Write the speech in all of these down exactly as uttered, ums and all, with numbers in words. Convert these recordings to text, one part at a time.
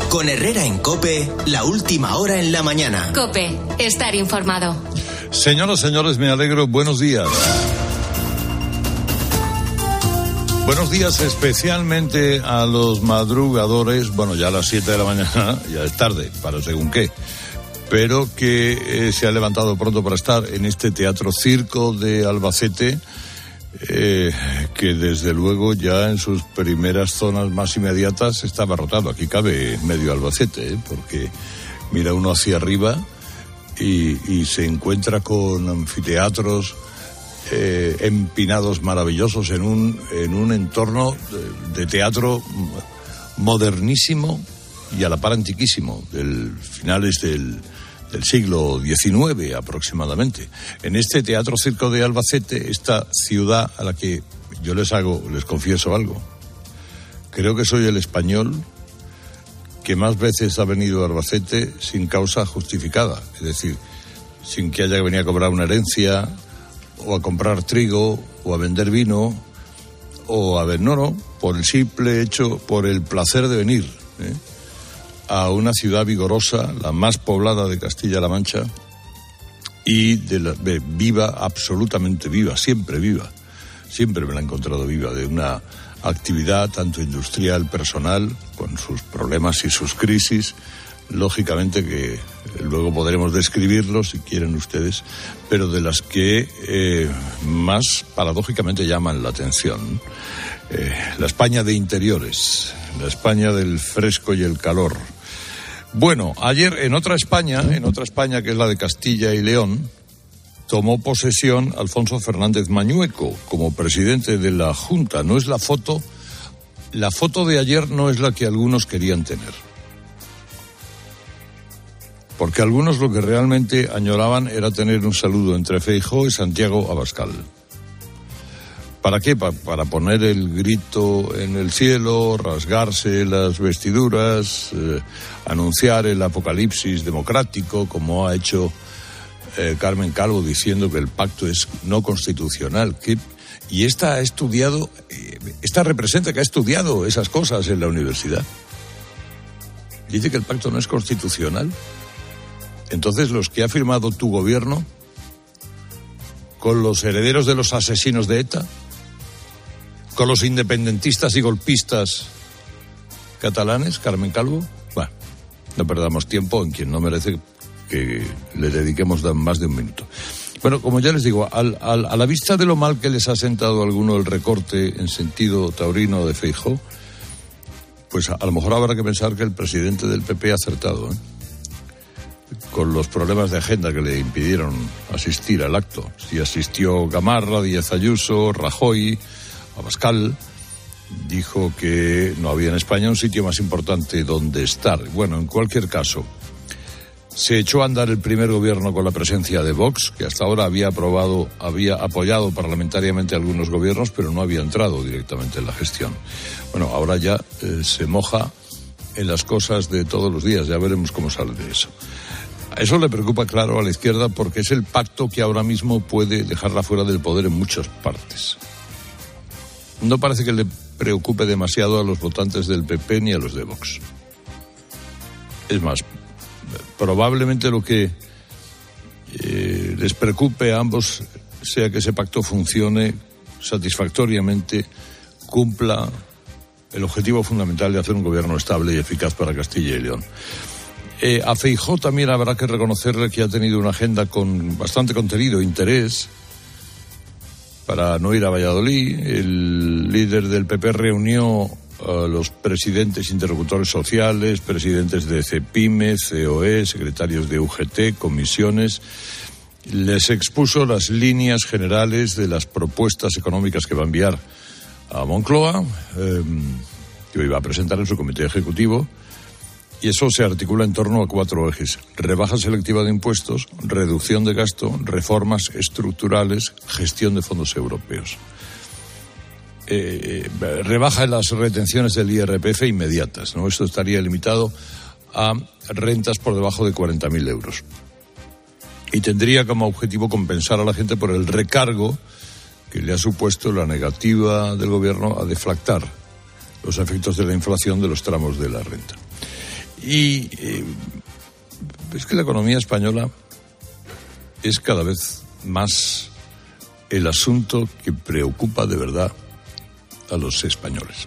Con Herrera en COPE, la última hora en la mañana. COPE, estar informado. Señoras, señores, me alegro. Buenos días. Buenos días especialmente a los madrugadores. Bueno, ya a las siete de la mañana, ya es tarde, para según qué. Pero que eh, se ha levantado pronto para estar en este Teatro Circo de Albacete. Eh, que desde luego ya en sus primeras zonas más inmediatas está abarrotado. Aquí cabe medio Albacete, ¿eh? Porque mira uno hacia arriba y, y se encuentra con anfiteatros eh, empinados maravillosos en un, en un entorno de, de teatro modernísimo y a la par antiquísimo, del finales del del siglo diecinueve aproximadamente. En este Teatro Circo de Albacete, esta ciudad a la que yo les hago, les confieso algo. Creo que soy el español que más veces ha venido a Albacete sin causa justificada. Es decir, sin que haya que venir a cobrar una herencia, o a comprar trigo, o a vender vino, o a ver, no, no, por el simple hecho, por el placer de venir, ¿eh? a una ciudad vigorosa, la más poblada de Castilla-La Mancha, y de la, de, viva, absolutamente viva, siempre viva, siempre me la he encontrado viva, de una actividad tanto industrial, personal, con sus problemas y sus crisis, lógicamente que luego podremos describirlos si quieren ustedes, pero de las que eh, más paradójicamente llaman la atención. Eh, la España de interiores, la España del fresco y el calor. Bueno, ayer en otra España, en otra España que es la de Castilla y León, tomó posesión Alfonso Fernández Mañueco como presidente de la Junta. No es la foto, la foto de ayer no es la que algunos querían tener. Porque algunos lo que realmente añoraban era tener un saludo entre Feijóo y Santiago Abascal. ¿Para qué? Pa- para poner el grito en el cielo, rasgarse las vestiduras, eh, anunciar el apocalipsis democrático, como ha hecho eh, Carmen Calvo diciendo que el pacto es no constitucional. ¿Qué? Y esta ha estudiado, eh, esta representa que ha estudiado esas cosas en la universidad. Dice que el pacto no es constitucional. Entonces, los que ha firmado tu gobierno con los herederos de los asesinos de ETA, con los independentistas y golpistas catalanes, Carmen Calvo, bueno, no perdamos tiempo en quien no merece que le dediquemos más de un minuto. Bueno, como ya les digo, al, al, a la vista de lo mal que les ha sentado a alguno el recorte en sentido taurino de Feijóo, pues a, a lo mejor habrá que pensar que el presidente del P P ha acertado, ¿eh? Con los problemas de agenda que le impidieron asistir al acto. Si asistió Gamarra, Díaz Ayuso, Rajoy, Abascal, dijo que no había en España un sitio más importante donde estar. Bueno, en cualquier caso, se echó a andar el primer gobierno con la presencia de Vox, que hasta ahora había aprobado, había apoyado parlamentariamente a algunos gobiernos, pero no había entrado directamente en la gestión. Bueno, ahora ya eh, se moja en las cosas de todos los días, ya veremos cómo sale de eso. Eso le preocupa, claro, a la izquierda, porque es el pacto que ahora mismo puede dejarla fuera del poder en muchas partes. No parece que le preocupe demasiado a los votantes del P P ni a los de Vox. Es más, probablemente lo que eh, les preocupe a ambos sea que ese pacto funcione satisfactoriamente, cumpla el objetivo fundamental de hacer un gobierno estable y eficaz para Castilla y León. Eh, a Feijóo también habrá que reconocerle que ha tenido una agenda con bastante contenido, interés, para no ir a Valladolid. El líder del P P reunió a los presidentes interlocutores sociales, presidentes de CEPIME, C O E, secretarios de U G T, comisiones. Les expuso las líneas generales de las propuestas económicas que va a enviar a Moncloa, eh, que iba a presentar en su comité ejecutivo. Y eso se articula en torno a cuatro ejes: rebaja selectiva de impuestos, reducción de gasto, reformas estructurales, gestión de fondos europeos. Eh, eh, rebaja las retenciones del I R P F inmediatas, ¿no? Esto estaría limitado a rentas por debajo de cuarenta mil euros. Y tendría como objetivo compensar a la gente por el recargo que le ha supuesto la negativa del gobierno a deflactar los efectos de la inflación de los tramos de la renta. Y eh, es que la economía española es cada vez más el asunto que preocupa de verdad a los españoles.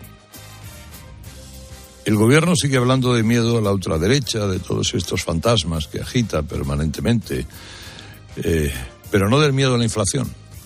El gobierno sigue hablando de miedo a la ultraderecha, de todos estos fantasmas que agita permanentemente, eh, pero no del miedo a la inflación.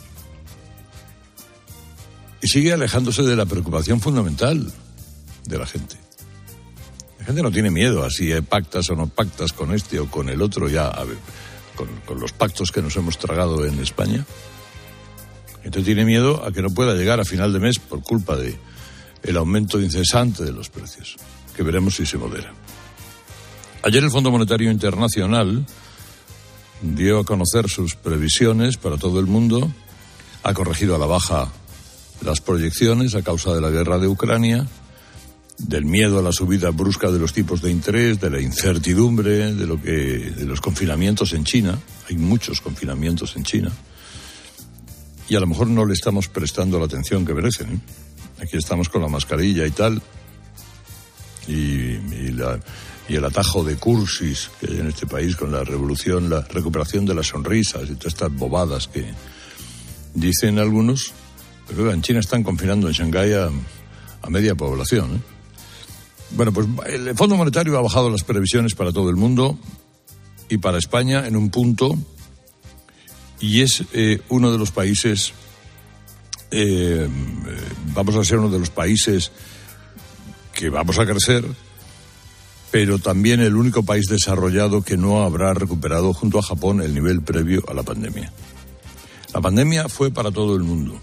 Y sigue alejándose de la preocupación fundamental de la gente. La gente no tiene miedo a si pactas o no pactas con este o con el otro, ya a ver, con, con los pactos que nos hemos tragado en España. Entonces tiene miedo a que no pueda llegar a final de mes por culpa de el aumento incesante de los precios, que veremos si se modera. Ayer el Fondo Monetario Internacional dio a conocer sus previsiones para todo el mundo, ha corregido a la baja las proyecciones a causa de la guerra de Ucrania, del miedo a la subida brusca de los tipos de interés, de la incertidumbre, de lo que, de los confinamientos en China. Hay muchos confinamientos en China. Y a lo mejor no le estamos prestando la atención que merecen, ¿eh? Aquí estamos con la mascarilla y tal, y, y, la, y el atajo de cursis que hay en este país con la revolución, la recuperación de las sonrisas y todas estas bobadas que dicen algunos. Pero en China están confinando en Shanghái a, a media población, ¿eh? Bueno, pues el Fondo Monetario ha bajado las previsiones para todo el mundo y para España en un punto, y es eh, uno de los países... Eh, vamos a ser uno de los países que vamos a crecer, pero también el único país desarrollado que no habrá recuperado junto a Japón el nivel previo a la pandemia. La pandemia fue para todo el mundo,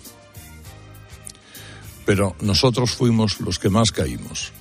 pero nosotros fuimos los que más caímos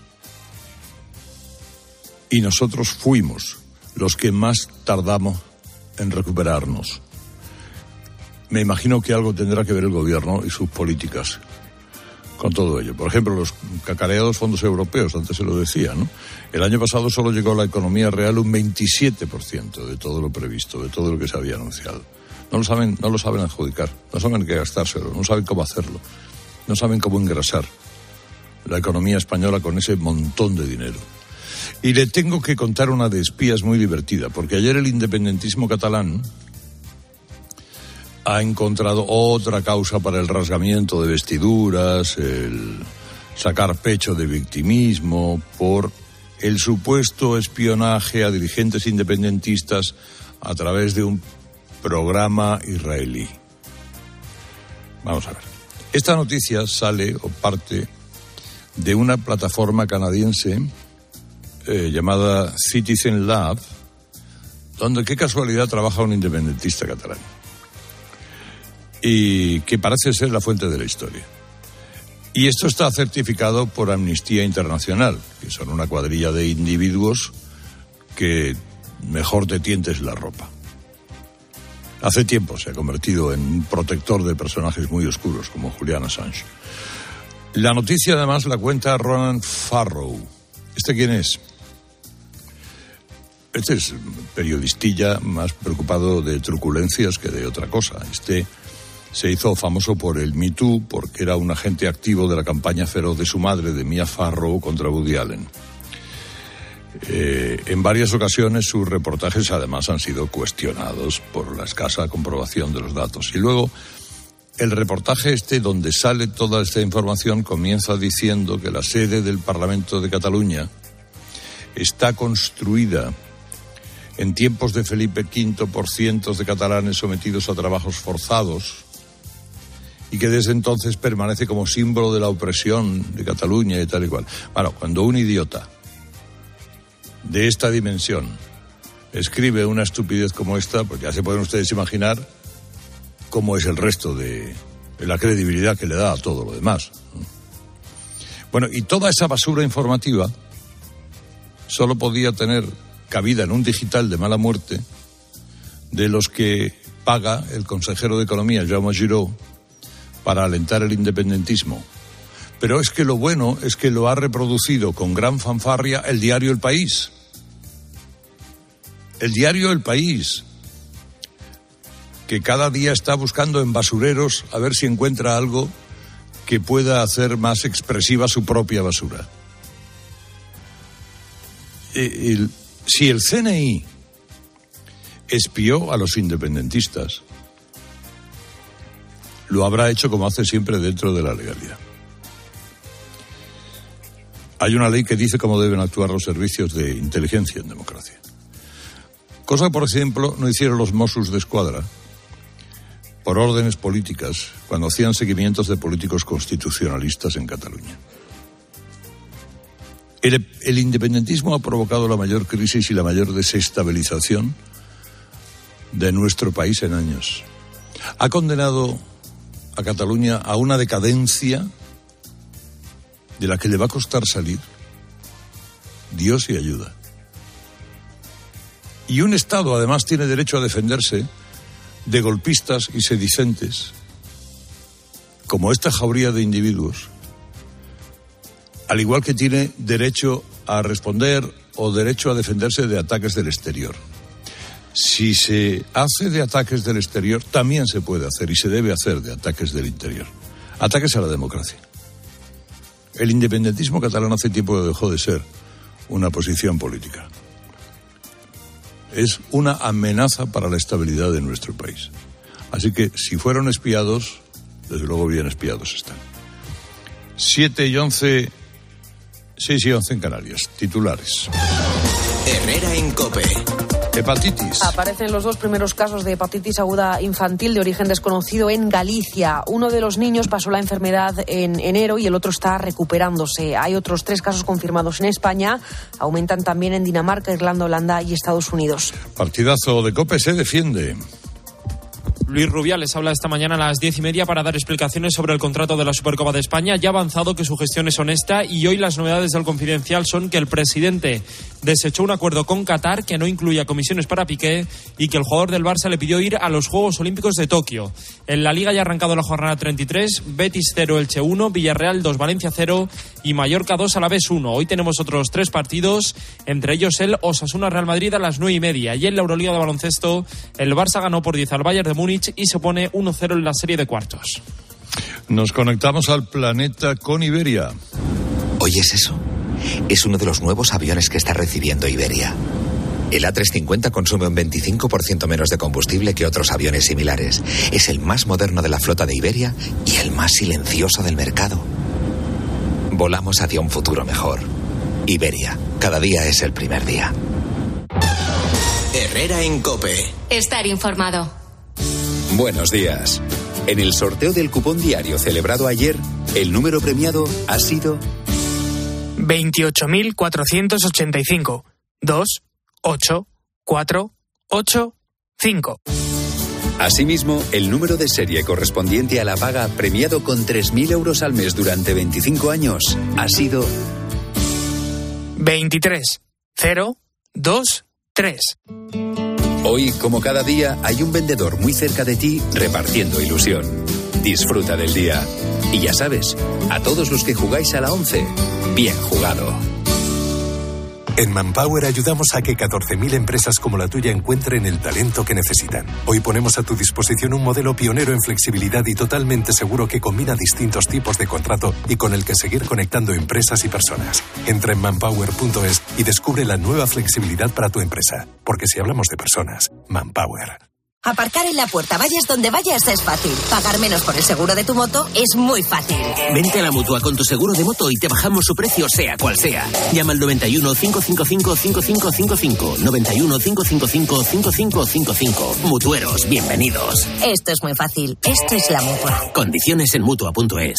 y nosotros fuimos los que más tardamos en recuperarnos. Me imagino que algo tendrá que ver el gobierno y sus políticas con todo ello. Por ejemplo, los cacareados fondos europeos, antes se lo decía, ¿no? El año pasado solo llegó a la economía real un veintisiete por ciento de todo lo previsto, de todo lo que se había anunciado. No lo saben, no lo saben adjudicar, no saben qué gastárselo, no saben cómo hacerlo, no saben cómo engrasar la economía española con ese montón de dinero. Y le tengo que contar una de espías muy divertida, porque ayer el independentismo catalán ha encontrado otra causa para el rasgamiento de vestiduras, el sacar pecho de victimismo por el supuesto espionaje a dirigentes independentistas a través de un programa israelí. Vamos a ver. Esta noticia sale o parte de una plataforma canadiense eh, llamada Citizen Lab, donde qué casualidad trabaja un independentista catalán, y que parece ser la fuente de la historia. Y esto está certificado por Amnistía Internacional, que son una cuadrilla de individuos que mejor te tientes la ropa. Hace tiempo se ha convertido en un protector de personajes muy oscuros como Julian Assange. La noticia además la cuenta Ronan Farrow. ¿Este quién es? Este es periodistilla más preocupado de truculencias que de otra cosa. Este se hizo famoso por el Me Too porque era un agente activo de la campaña feroz de su madre, de Mia Farrow, contra Woody Allen. Eh, en varias ocasiones sus reportajes además han sido cuestionados por la escasa comprobación de los datos. Y luego el reportaje este donde sale toda esta información comienza diciendo que la sede del Parlamento de Cataluña está construida en tiempos de Felipe quinto por cientos de catalanes sometidos a trabajos forzados, y que desde entonces permanece como símbolo de la opresión de Cataluña y tal y cual. Bueno, cuando un idiota de esta dimensión escribe una estupidez como esta, pues ya se pueden ustedes imaginar cómo es el resto de, de la credibilidad que le da a todo lo demás. Bueno, y toda esa basura informativa solo podía tener cabida en un digital de mala muerte de los que paga el consejero de Economía, Jaume Giró, para alentar el independentismo. Pero es que lo bueno es que lo ha reproducido con gran fanfarria el diario El País. El diario El País, que cada día está buscando en basureros a ver si encuentra algo que pueda hacer más expresiva su propia basura. el, si el C N I espió a los independentistas, lo habrá hecho como hace siempre dentro de la legalidad. Hay una ley que dice cómo deben actuar los servicios de inteligencia en democracia. Cosa que, por ejemplo, no hicieron los Mossos de Escuadra por órdenes políticas cuando hacían seguimientos de políticos constitucionalistas en Cataluña. El, el independentismo ha provocado la mayor crisis y la mayor desestabilización de nuestro país en años. Ha condenado a Cataluña a una decadencia de la que le va a costar salir. Dios y ayuda. Y un Estado, además, tiene derecho a defenderse de golpistas y sedicentes, como esta jauría de individuos, al igual que tiene derecho a responder o derecho a defenderse de ataques del exterior. Si se hace de ataques del exterior, también se puede hacer y se debe hacer de ataques del interior. Ataques a la democracia. El independentismo catalán hace tiempo que dejó de ser una posición política. Es una amenaza para la estabilidad de nuestro país. Así que, si fueron espiados, desde luego bien espiados están. Siete y once, seis y once en Canarias. Titulares. Herrera en COPE. Hepatitis. Aparecen los dos primeros casos de hepatitis aguda infantil de origen desconocido en Galicia. Uno de los niños pasó la enfermedad en enero y el otro está recuperándose. Hay otros tres casos confirmados en España. Aumentan también en Dinamarca, Irlanda, Holanda y Estados Unidos. Partidazo de COPE se defiende. Luis Rubiales habla esta mañana a las diez y media para dar explicaciones sobre el contrato de la Supercopa de España. Ya ha avanzado que su gestión es honesta y hoy las novedades del Confidencial son que el presidente desechó un acuerdo con Qatar que no incluía comisiones para Piqué y que el jugador del Barça le pidió ir a los Juegos Olímpicos de Tokio. En la Liga ya ha arrancado la jornada treinta y tres, Betis cero, Elche uno, Villarreal dos, Valencia cero y Mallorca dos, Alavés uno. Hoy tenemos otros tres partidos, entre ellos el Osasuna-Real Madrid a las nueve y media. Y en la Euroliga de baloncesto, el Barça ganó por diez al Bayern de Múnich y se pone uno cero en la serie de cuartos. Nos conectamos al planeta con Iberia. ¿Oyes eso? Es uno de los nuevos aviones que está recibiendo Iberia. El A trescientos cincuenta consume un veinticinco por ciento menos de combustible que otros aviones similares. Es el más moderno de la flota de Iberia y el más silencioso del mercado. Volamos hacia un futuro mejor. Iberia, cada día es el primer día. Herrera en COPE. Estar informado. Buenos días. En el sorteo del cupón diario celebrado ayer, el número premiado ha sido veintiocho mil cuatrocientos ochenta y cinco. dos, ocho, cuatro, ocho, cinco. Asimismo, el número de serie correspondiente a la paga premiado con tres mil euros al mes durante veinticinco años ha sido veintitrés, cero, dos, tres. Hoy, como cada día, hay un vendedor muy cerca de ti repartiendo ilusión. Disfruta del día. Y ya sabes, a todos los que jugáis a la once, bien jugado. En Manpower ayudamos a que catorce mil empresas como la tuya encuentren el talento que necesitan. Hoy ponemos a tu disposición un modelo pionero en flexibilidad y totalmente seguro que combina distintos tipos de contrato y con el que seguir conectando empresas y personas. Entra en manpower punto es y descubre la nueva flexibilidad para tu empresa. Porque si hablamos de personas, Manpower. Aparcar en la puerta, vayas donde vayas, es fácil. Pagar menos por el seguro de tu moto es muy fácil. Vente a la Mutua con tu seguro de moto y te bajamos su precio, sea cual sea. Llama al noventa y uno, cinco cinco cinco, cinco cinco cinco cinco. noventa y uno, cinco cinco cinco, cinco cinco cinco cinco. Mutueros, bienvenidos. Esto es muy fácil. Esto es la Mutua. Condiciones en Mutua punto es.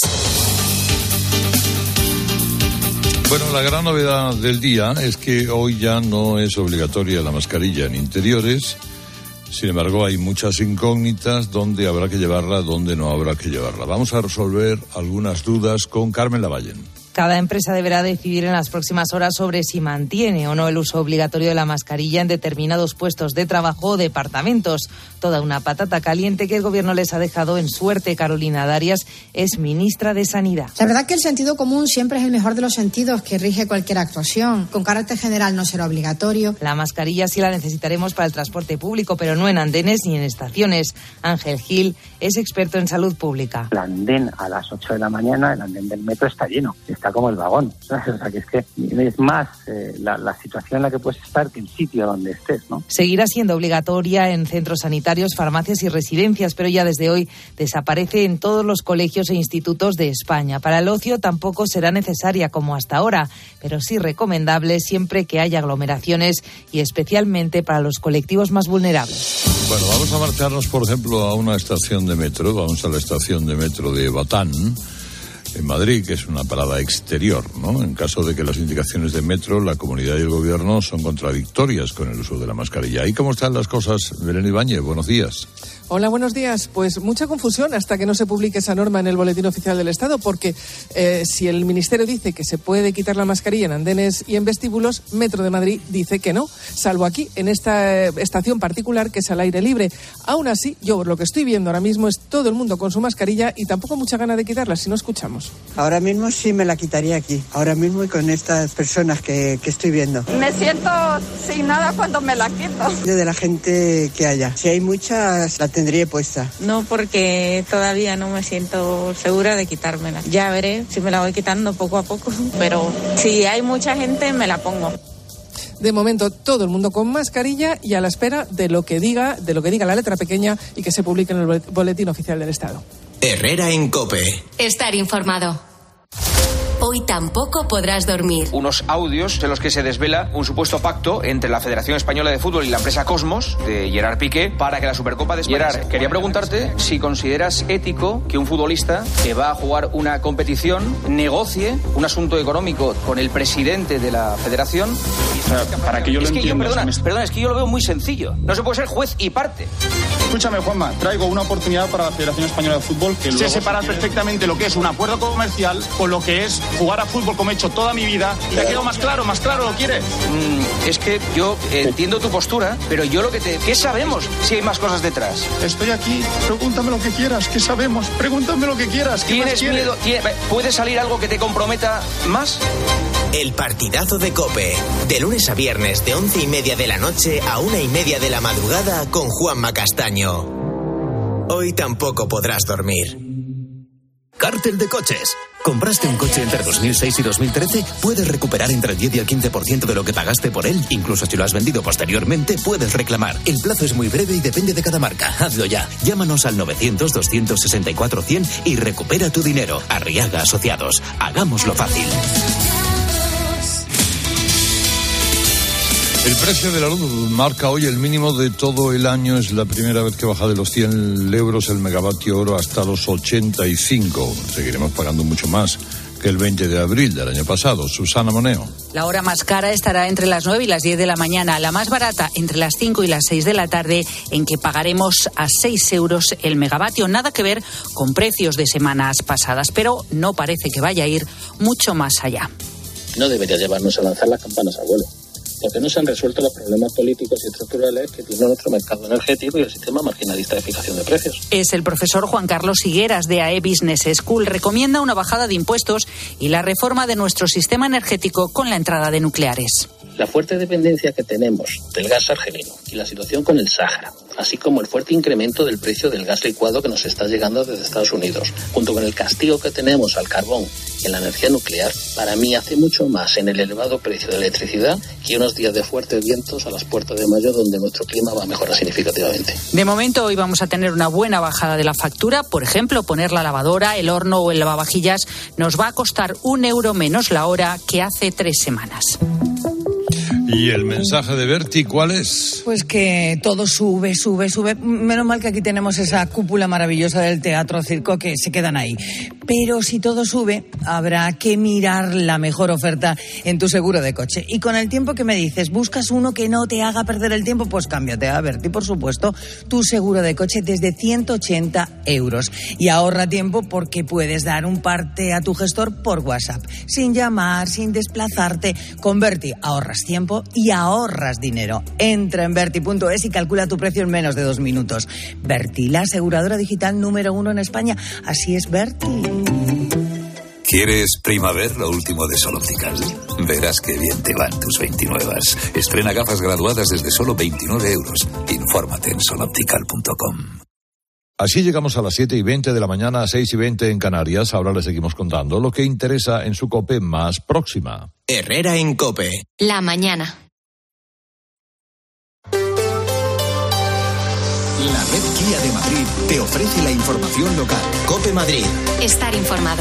Bueno, la gran novedad del día es que hoy ya no es obligatoria la mascarilla en interiores. Sin embargo, hay muchas incógnitas, dónde habrá que llevarla, dónde no habrá que llevarla. Vamos a resolver algunas dudas con Carmen Lavallen. Cada empresa deberá decidir en las próximas horas sobre si mantiene o no el uso obligatorio de la mascarilla en determinados puestos de trabajo o departamentos. Toda una patata caliente que el Gobierno les ha dejado en suerte. Carolina Darias es ministra de Sanidad. La verdad que el sentido común siempre es el mejor de los sentidos que rige cualquier actuación. Con carácter general no será obligatorio. La mascarilla sí la necesitaremos para el transporte público, pero no en andenes ni en estaciones. Ángel Gil es experto en salud pública. El andén a las ocho de la mañana, el andén del metro está lleno. Está está como el vagón, ¿sabes? O sea, que es que es más eh, la, la situación en la que puedes estar que el sitio donde estés, ¿no? Seguirá siendo obligatoria en centros sanitarios, farmacias y residencias, pero ya desde hoy desaparece en todos los colegios e institutos de España. Para el ocio tampoco será necesaria como hasta ahora, pero sí recomendable siempre que haya aglomeraciones y especialmente para los colectivos más vulnerables. Bueno, vamos a marcharnos, por ejemplo, a una estación de metro. Vamos a la estación de metro de Batán, en Madrid, que es una parada exterior, ¿no? En caso de que las indicaciones de metro, la comunidad y el gobierno son contradictorias con el uso de la mascarilla. ¿Y cómo están las cosas? Belén Ibáñez, buenos días. Hola, buenos días. Pues mucha confusión hasta que no se publique esa norma en el Boletín Oficial del Estado, porque eh, si el Ministerio dice que se puede quitar la mascarilla en andenes y en vestíbulos, Metro de Madrid dice que no, salvo aquí, en esta eh, estación particular que es al aire libre. Aún así, yo lo que estoy viendo ahora mismo es todo el mundo con su mascarilla y tampoco mucha gana de quitarla, si no escuchamos. Ahora mismo sí me la quitaría aquí, ahora mismo y con estas personas que, que estoy viendo. Me siento sin nada cuando me la quito. De la gente que haya, si hay muchas, la tendría puesta. No, porque todavía no me siento segura de quitármela. Ya veré si me la voy quitando poco a poco, pero si hay mucha gente me la pongo. De momento todo el mundo con mascarilla y a la espera de lo que diga, de lo que diga la letra pequeña y que se publique en el Boletín Oficial del Estado. Herrera en COPE. Estar informado. Hoy tampoco podrás dormir. Unos audios en los que se desvela un supuesto pacto entre la Federación Española de Fútbol y la empresa Cosmos, de Gerard Piqué, para que la Supercopa de España... Gerard, quería preguntarte si consideras ético que un futbolista que va a jugar una competición negocie un asunto económico con el presidente de la Federación. O sea, para que yo lo es que entienda... Yo, perdona, me... perdona, es que yo lo veo muy sencillo. No se puede ser juez y parte. Escúchame, Juanma, traigo una oportunidad para la Federación Española de Fútbol que sé separar perfectamente lo que es un acuerdo comercial con lo que es jugar a fútbol como he hecho toda mi vida. ¿Te ha quedado más claro? ¿Más claro lo quieres? Mm, es que yo entiendo tu postura, pero yo lo que te... ¿Qué sabemos si hay más cosas detrás? Estoy aquí, pregúntame lo que quieras, ¿qué sabemos? Pregúntame lo que quieras, ¿qué ¿Tienes más miedo? ¿Puede salir algo que te comprometa más? El partidazo de COPE, de lunes a viernes de once y media de la noche a una y media de la madrugada con Juanma Castaño. Hoy tampoco podrás dormir. Cártel de coches. ¿Compraste un coche entre dos mil seis y dos mil trece? Puedes recuperar entre el diez y el quince por ciento de lo que pagaste por él. Incluso si lo has vendido posteriormente, puedes reclamar. El plazo es muy breve y depende de cada marca. Hazlo ya. Llámanos al novecientos, doscientos sesenta y cuatro, cien y recupera tu dinero. Arriaga Asociados. Hagámoslo fácil. El precio de la luz marca hoy el mínimo de todo el año. Es la primera vez que baja de los cien euros el megavatio hora hasta los ochenta y cinco. Seguiremos pagando mucho más que el veinte de abril del año pasado. Susana Moneo. La hora más cara estará entre las nueve y las diez de la mañana. La más barata entre las cinco y las seis de la tarde, en que pagaremos a seis euros el megavatio. Nada que ver con precios de semanas pasadas, pero no parece que vaya a ir mucho más allá. No debería llevarnos a lanzar las campanas al vuelo, porque no se han resuelto los problemas políticos y estructurales que tiene nuestro mercado energético y el sistema marginalista de fijación de precios. Es el profesor Juan Carlos Higueras de A E Business School. Recomienda una bajada de impuestos y la reforma de nuestro sistema energético con la entrada de nucleares. La fuerte dependencia que tenemos del gas argelino y la situación con el Sáhara, así como el fuerte incremento del precio del gas licuado que nos está llegando desde Estados Unidos, junto con el castigo que tenemos al carbón y en la energía nuclear, para mí hace mucho más en el elevado precio de la electricidad que unos días de fuertes vientos a las puertas de mayo, donde nuestro clima va a mejorar significativamente. De momento hoy vamos a tener una buena bajada de la factura. Por ejemplo, poner la lavadora, el horno o el lavavajillas nos va a costar un euro menos la hora que hace tres semanas. ¿Y el mensaje de Berti cuál es? Pues que todo sube, sube, sube. Menos mal que aquí tenemos esa cúpula maravillosa del Teatro Circo que se quedan ahí. Pero si todo sube, habrá que mirar la mejor oferta en tu seguro de coche. Y con el tiempo que me dices, ¿buscas uno que no te haga perder el tiempo? Pues cámbiate a Berti, por supuesto, tu seguro de coche desde ciento ochenta euros. Y ahorra tiempo porque puedes dar un parte a tu gestor por WhatsApp. Sin llamar, sin desplazarte. Con Berti ahorras tiempo y ahorras dinero. Entra en Berti punto es y calcula tu precio en menos de dos minutos. Berti, la aseguradora digital número uno en España. Así es, Berti. ¿Quieres Primaver, lo último de Sol Optical? Verás qué bien te van tus veintinuevas. Estrena gafas graduadas desde solo veintinueve euros. Infórmate en sol optical punto com. Así llegamos a las siete y veinte de la mañana, seis y veinte en Canarias. Ahora les seguimos contando lo que interesa en su COPE más próxima. Herrera en COPE. La mañana. La red Kia de Madrid te ofrece la información local. COPE Madrid. Estar informado.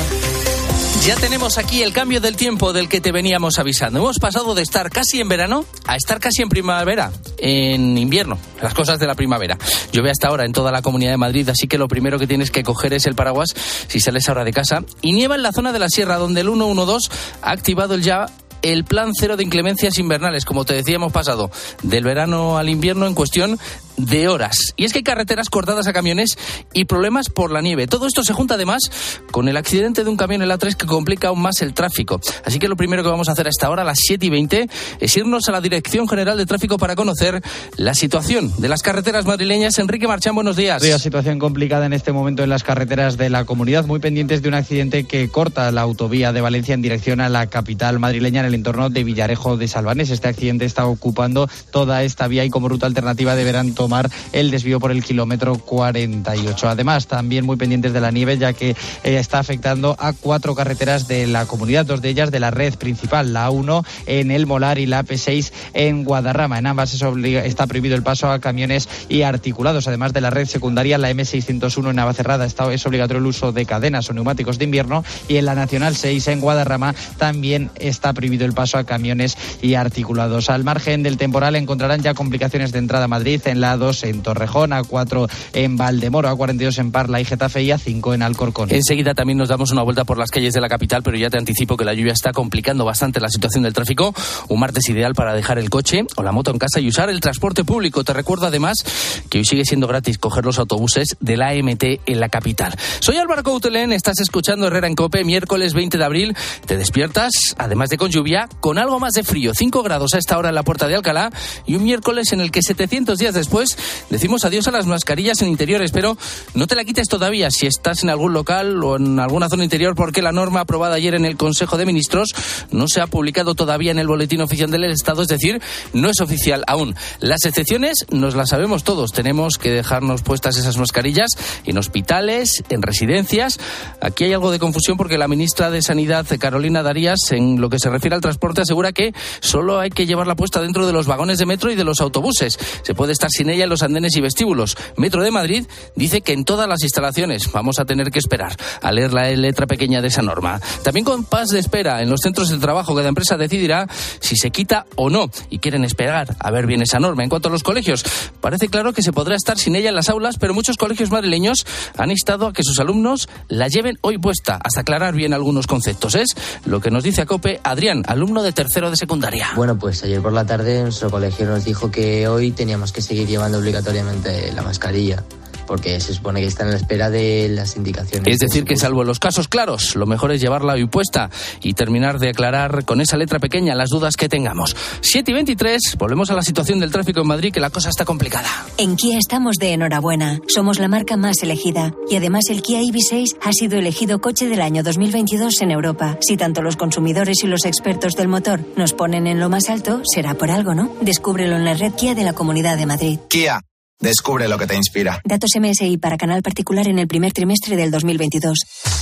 Ya tenemos aquí el cambio del tiempo del que te veníamos avisando. Hemos pasado de estar casi en verano a estar casi en primavera, en invierno, las cosas de la primavera. Llueve hasta ahora en toda la Comunidad de Madrid, así que lo primero que tienes que coger es el paraguas si sales ahora de casa. Y nieva en la zona de la sierra, donde el ciento doce ha activado el ya el plan cero de inclemencias invernales. Como te decía, hemos pasado del verano al invierno en cuestión de horas. Y es que hay carreteras cortadas a camiones y problemas por la nieve. Todo esto se junta además con el accidente de un camión en la A tres que complica aún más el tráfico. Así que lo primero que vamos a hacer a esta hora, a las siete y veinte, es irnos a la Dirección General de Tráfico para conocer la situación de las carreteras madrileñas. Enrique Marchán, buenos días. Sí, situación complicada en este momento en las carreteras de la comunidad, muy pendientes de un accidente que corta la autovía de Valencia en dirección a la capital madrileña en el entorno de Villarejo de Salvanés. Este accidente está ocupando toda esta vía y como ruta alternativa deberán tomar el desvío por el kilómetro cuarenta y ocho. Además, también muy pendientes de la nieve, ya que eh, está afectando a cuatro carreteras de la comunidad, dos de ellas de la red principal, la A uno en El Molar y la A P seis en Guadarrama. En ambas es obliga, está prohibido el paso a camiones y articulados. Además de la red secundaria, la M seiscientos uno en Navacerrada está, es obligatorio el uso de cadenas o neumáticos de invierno, y en la Nacional seis en Guadarrama también está prohibido el paso a camiones y articulados. Al margen del temporal encontrarán ya complicaciones de entrada a Madrid en la A dos en Torrejón, A cuatro en Valdemoro, A cuarenta y dos en Parla y Getafe y A cinco en Alcorcón. Enseguida también nos damos una vuelta por las calles de la capital, pero ya te anticipo que la lluvia está complicando bastante la situación del tráfico. Un martes ideal para dejar el coche o la moto en casa y usar el transporte público. Te recuerdo además que hoy sigue siendo gratis coger los autobuses de la A M T en la capital. Soy Álvaro Coutelén, estás escuchando Herrera en COPE, miércoles veinte de abril. Te despiertas, además de con lluvia, con algo más de frío, cinco grados a esta hora en la Puerta de Alcalá, y un miércoles en el que setecientos días después decimos adiós a las mascarillas en interiores, pero no te la quites todavía si estás en algún local o en alguna zona interior, porque la norma aprobada ayer en el Consejo de Ministros no se ha publicado todavía en el Boletín Oficial del Estado, es decir, no es oficial aún. Las excepciones nos las sabemos todos, tenemos que dejarnos puestas esas mascarillas en hospitales, en residencias. Aquí hay algo de confusión porque la ministra de Sanidad, Carolina Darias, en lo que se refiere al transporte, asegura que solo hay que llevarla puesta dentro de los vagones de metro y de los autobuses. Se puede estar sin ella en los andenes y vestíbulos. Metro de Madrid dice que en todas las instalaciones. Vamos a tener que esperar a leer la letra pequeña de esa norma. También con pas de espera en los centros de trabajo, que la empresa decidirá si se quita o no, y quieren esperar a ver bien esa norma. En cuanto a los colegios, parece claro que se podrá estar sin ella en las aulas, pero muchos colegios madrileños han instado a que sus alumnos la lleven hoy puesta, hasta aclarar bien algunos conceptos. Es lo que nos dice a COPE Adrián, alumno de tercero de secundaria. Bueno, pues ayer por la tarde nuestro colegio nos dijo que hoy teníamos que seguir llevando obligatoriamente la mascarilla, porque se supone que están en la espera de las indicaciones. Es decir, que salvo los casos claros, lo mejor es llevarla hoy puesta y terminar de aclarar con esa letra pequeña las dudas que tengamos. siete y veintitrés, volvemos a la situación del tráfico en Madrid, que la cosa está complicada. En Kia estamos de enhorabuena. Somos la marca más elegida. Y además el Kia E V seis ha sido elegido coche del año dos mil veintidós en Europa. Si tanto los consumidores y los expertos del motor nos ponen en lo más alto, será por algo, ¿no? Descúbrelo en la red Kia de la Comunidad de Madrid. Kia. Descubre lo que te inspira. Datos M S I para canal particular en el primer trimestre del dos mil veintidós.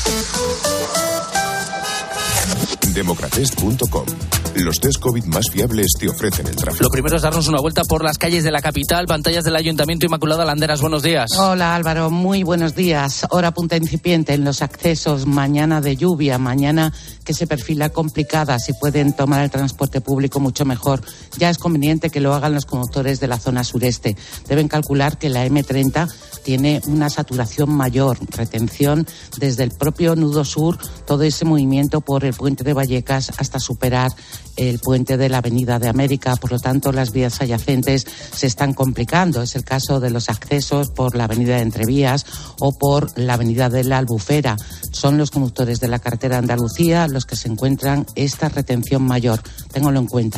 Democratest punto com. Los test COVID más fiables te ofrecen el tráfico. Lo primero es darnos una vuelta por las calles de la capital. Pantallas del Ayuntamiento. Inmaculada Landeras, buenos días. Hola Álvaro, muy buenos días. Hora punta incipiente en los accesos. Mañana de lluvia, mañana que se perfila complicada. Si pueden tomar el transporte público, mucho mejor. Ya es conveniente que lo hagan los conductores de la zona sureste. Deben calcular que la eme treinta tiene una saturación mayor, retención desde el propio nudo sur, todo ese movimiento por el puente de Vallecas hasta superar el puente de la Avenida de América. Por lo tanto, las vías adyacentes se están complicando. Es el caso de los accesos por la Avenida de Entrevías o por la Avenida de la Albufera. Son los conductores de la carretera de Andalucía los que se encuentran esta retención mayor. Ténganlo en cuenta.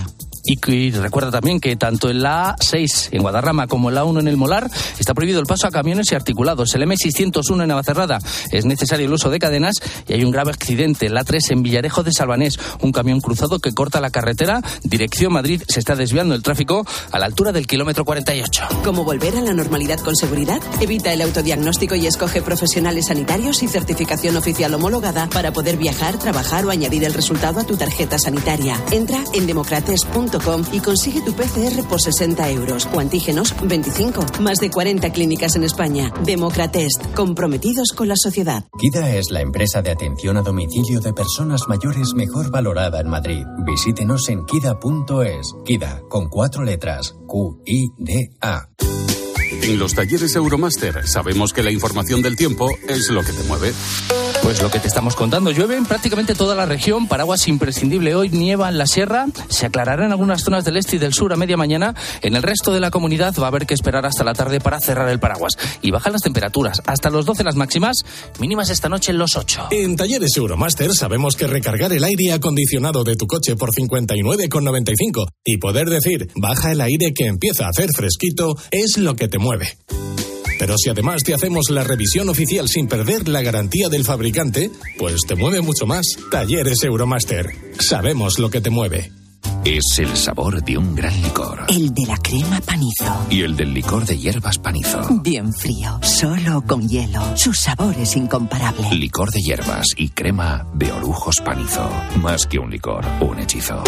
Y, y recuerda también que tanto en la A seis en Guadarrama como en la uno en el Molar está prohibido el paso a camiones y articulados. El eme seiscientos uno en Navacerrada es necesario el uso de cadenas y hay un grave accidente en la A tres en Villarejo de Salvanés. Un camión cruzado que corta la carretera dirección Madrid. Se está desviando el tráfico a la altura del kilómetro cuarenta y ocho. ¿Cómo volver a la normalidad con seguridad? Evita el autodiagnóstico y escoge profesionales sanitarios y certificación oficial homologada para poder viajar, trabajar o añadir el resultado a tu tarjeta sanitaria. Entra en democrates punto com y consigue tu P C R por sesenta euros o antígenos veinticinco. Más de cuarenta clínicas en España. Democratest, comprometidos con la sociedad. Kida es la empresa de atención a domicilio de personas mayores mejor valorada en Madrid. Visítenos en kida punto es. Kida, con cuatro letras. Q I D A. En los talleres Euromaster sabemos que la información del tiempo es lo que te mueve. Pues lo que te estamos contando, llueve en prácticamente toda la región, paraguas imprescindible hoy, nieva en la sierra, se aclarará en algunas zonas del este y del sur a media mañana, en el resto de la comunidad va a haber que esperar hasta la tarde para cerrar el paraguas. Y bajan las temperaturas, hasta los doce las máximas, mínimas esta noche en los ocho. En Talleres Euromaster sabemos que recargar el aire acondicionado de tu coche por cincuenta y nueve con noventa y cinco y poder decir, baja el aire que empieza a hacer fresquito, es lo que te mueve. Pero si además te hacemos la revisión oficial sin perder la garantía del fabricante, pues te mueve mucho más. Talleres Euromaster. Sabemos lo que te mueve. Es el sabor de un gran licor. El de la crema Panizo. Y el del licor de hierbas Panizo. Bien frío, solo con hielo. Su sabor es incomparable. Licor de hierbas y crema de Orujos Panizo. Más que un licor, un hechizo.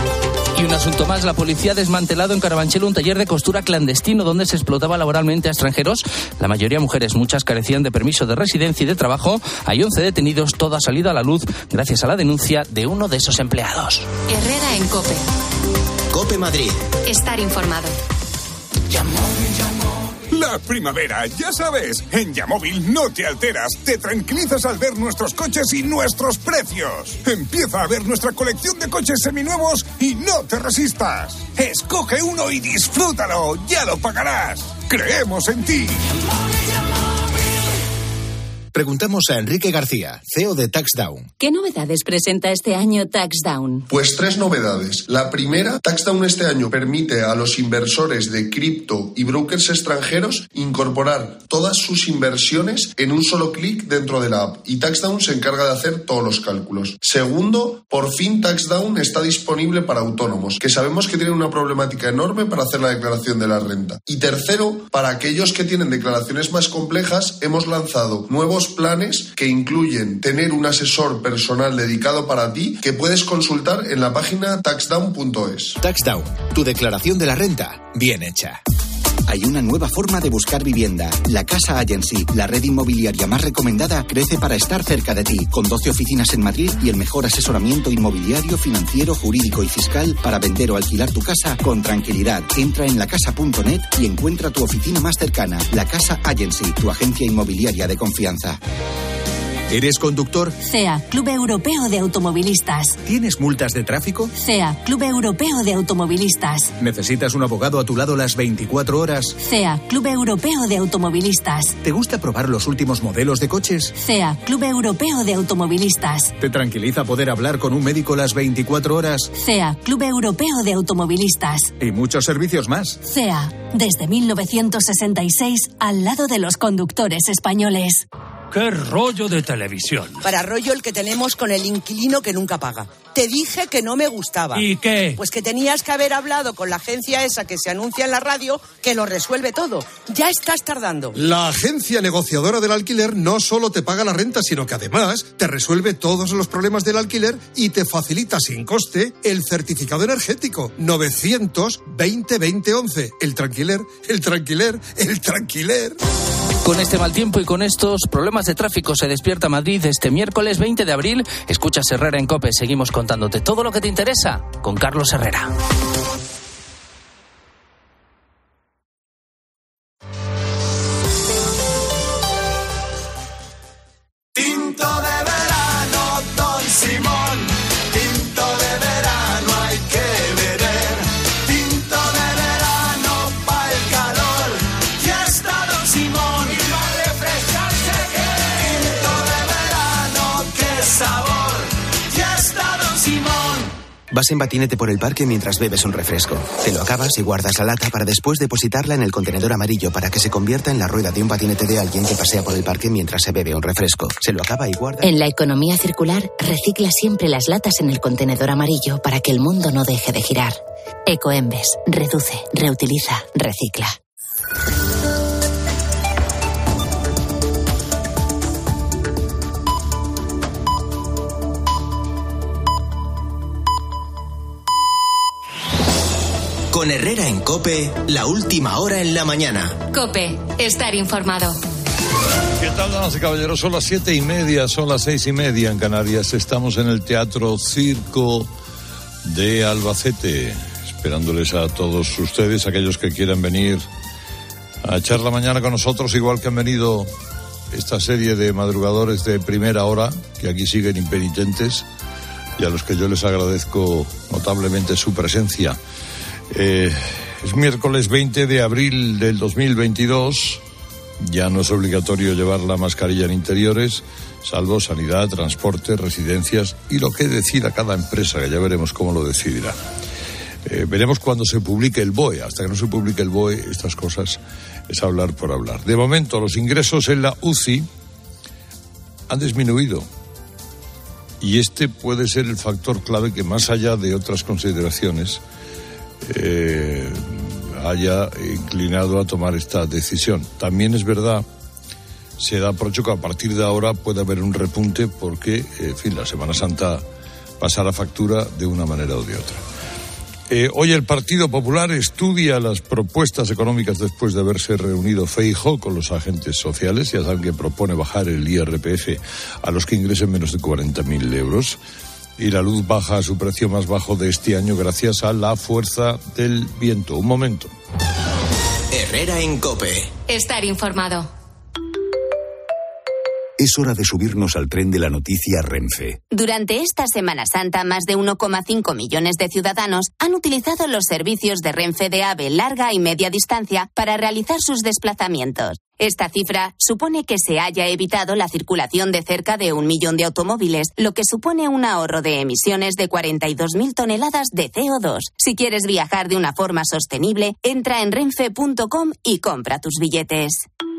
Y un asunto más, la policía ha desmantelado en Carabanchel un taller de costura clandestino donde se explotaba laboralmente a extranjeros, la mayoría mujeres, muchas carecían de permiso de residencia y de trabajo. Hay once detenidos, todo ha salido a la luz gracias a la denuncia de uno de esos empleados. Herrera en COPE. COPE Madrid. Estar informado. La primavera, ya sabes, en Yamóvil no te alteras, te tranquilizas al ver nuestros coches y nuestros precios. Empieza a ver nuestra colección de coches seminuevos y no te resistas. Escoge uno y disfrútalo, ya lo pagarás. Creemos en ti. Preguntamos a Enrique García, C E O de TaxDown. ¿Qué novedades presenta este año TaxDown? Pues tres novedades. La primera, TaxDown este año permite a los inversores de cripto y brokers extranjeros incorporar todas sus inversiones en un solo clic dentro de la app. Y TaxDown se encarga de hacer todos los cálculos. Segundo, por fin TaxDown está disponible para autónomos, que sabemos que tienen una problemática enorme para hacer la declaración de la renta. Y tercero, para aquellos que tienen declaraciones más complejas, hemos lanzado nuevos planes que incluyen tener un asesor personal dedicado para ti que puedes consultar en la página taxdown punto es. TaxDown, tu declaración de la renta bien hecha. Hay una nueva forma de buscar vivienda. La Casa Agency, la red inmobiliaria más recomendada, crece para estar cerca de ti, con doce oficinas en Madrid y el mejor asesoramiento inmobiliario, financiero, jurídico y fiscal para vender o alquilar tu casa con tranquilidad. Entra en lacasa punto net y encuentra tu oficina más cercana. La Casa Agency, tu agencia inmobiliaria de confianza. ¿Eres conductor? C E A, Club Europeo de Automovilistas. ¿Tienes multas de tráfico? C E A, Club Europeo de Automovilistas. ¿Necesitas un abogado a tu lado las veinticuatro horas? C E A, Club Europeo de Automovilistas. ¿Te gusta probar los últimos modelos de coches? C E A, Club Europeo de Automovilistas. ¿Te tranquiliza poder hablar con un médico las veinticuatro horas? C E A, Club Europeo de Automovilistas. Y muchos servicios más. C E A, desde mil novecientos sesenta y seis, al lado de los conductores españoles. ¡Qué rollo de televisión! Para rollo el que tenemos con el inquilino que nunca paga. Te dije que no me gustaba. ¿Y qué? Pues que tenías que haber hablado con la agencia esa que se anuncia en la radio, que lo resuelve todo. Ya estás tardando. La agencia negociadora del alquiler no solo te paga la renta, sino que además te resuelve todos los problemas del alquiler y te facilita sin coste el certificado energético. novecientos veinte veinte once. El tranquiler, el tranquiler, el tranquiler. Con este mal tiempo y con estos problemas de tráfico se despierta Madrid este miércoles veinte de abril. Escuchas Herrera en COPE. Seguimos contándote todo lo que te interesa con Carlos Herrera. Tinto de verano, Don Simón. Tinto de verano hay que beber. Tinto de verano pa' el calor. Ya está Don Simón. Y va a refrescarse que. Tinto de verano, qué sabor. Ya está Don Simón. Vas en patinete por el parque mientras bebes un refresco. Te lo acabas y guardas la lata para después depositarla en el contenedor amarillo para que se convierta en la rueda de un patinete de alguien que pasea por el parque mientras se bebe un refresco. Se lo acaba y guarda... En la economía circular, recicla siempre las latas en el contenedor amarillo para que el mundo no deje de girar. Ecoembes. Reduce, reutiliza, recicla. Con Herrera en COPE, la última hora en la mañana. COPE, estar informado. ¿Qué tal, damas y caballeros? Son las siete y media, son las seis y media en Canarias. Estamos en el Teatro Circo de Albacete, esperándoles a todos ustedes, aquellos que quieran venir a echar la mañana con nosotros, igual que han venido esta serie de madrugadores de primera hora, que aquí siguen impenitentes, y a los que yo les agradezco notablemente su presencia. Eh, es miércoles veinte de abril del dos mil veintidós. Ya no es obligatorio llevar la mascarilla en interiores, salvo sanidad, transporte, residencias y lo que decida cada empresa, que ya veremos cómo lo decidirá. Eh, veremos cuando se publique el B O E. Hasta que no se publique el B O E, estas cosas es hablar por hablar. De momento, los ingresos en la U C I han disminuido. Y este puede ser el factor clave que, más allá de otras consideraciones, eh, haya inclinado a tomar esta decisión. También es verdad, se da por hecho que a partir de ahora puede haber un repunte porque, en fin, la Semana Santa pasará factura de una manera o de otra. Eh, hoy el Partido Popular estudia las propuestas económicas después de haberse reunido Feijóo con los agentes sociales. Ya saben que propone bajar el I R P F a los que ingresen menos de cuarenta mil euros. Y la luz baja a su precio más bajo de este año gracias a la fuerza del viento. Un momento. Herrera en COPE. Estar informado. Es hora de subirnos al tren de la noticia Renfe. Durante esta Semana Santa, más de uno coma cinco millones de ciudadanos han utilizado los servicios de Renfe de AVE larga y media distancia para realizar sus desplazamientos. Esta cifra supone que se haya evitado la circulación de cerca de un millón de automóviles, lo que supone un ahorro de emisiones de cuarenta y dos mil toneladas de C O dos. Si quieres viajar de una forma sostenible, entra en renfe punto com y compra tus billetes.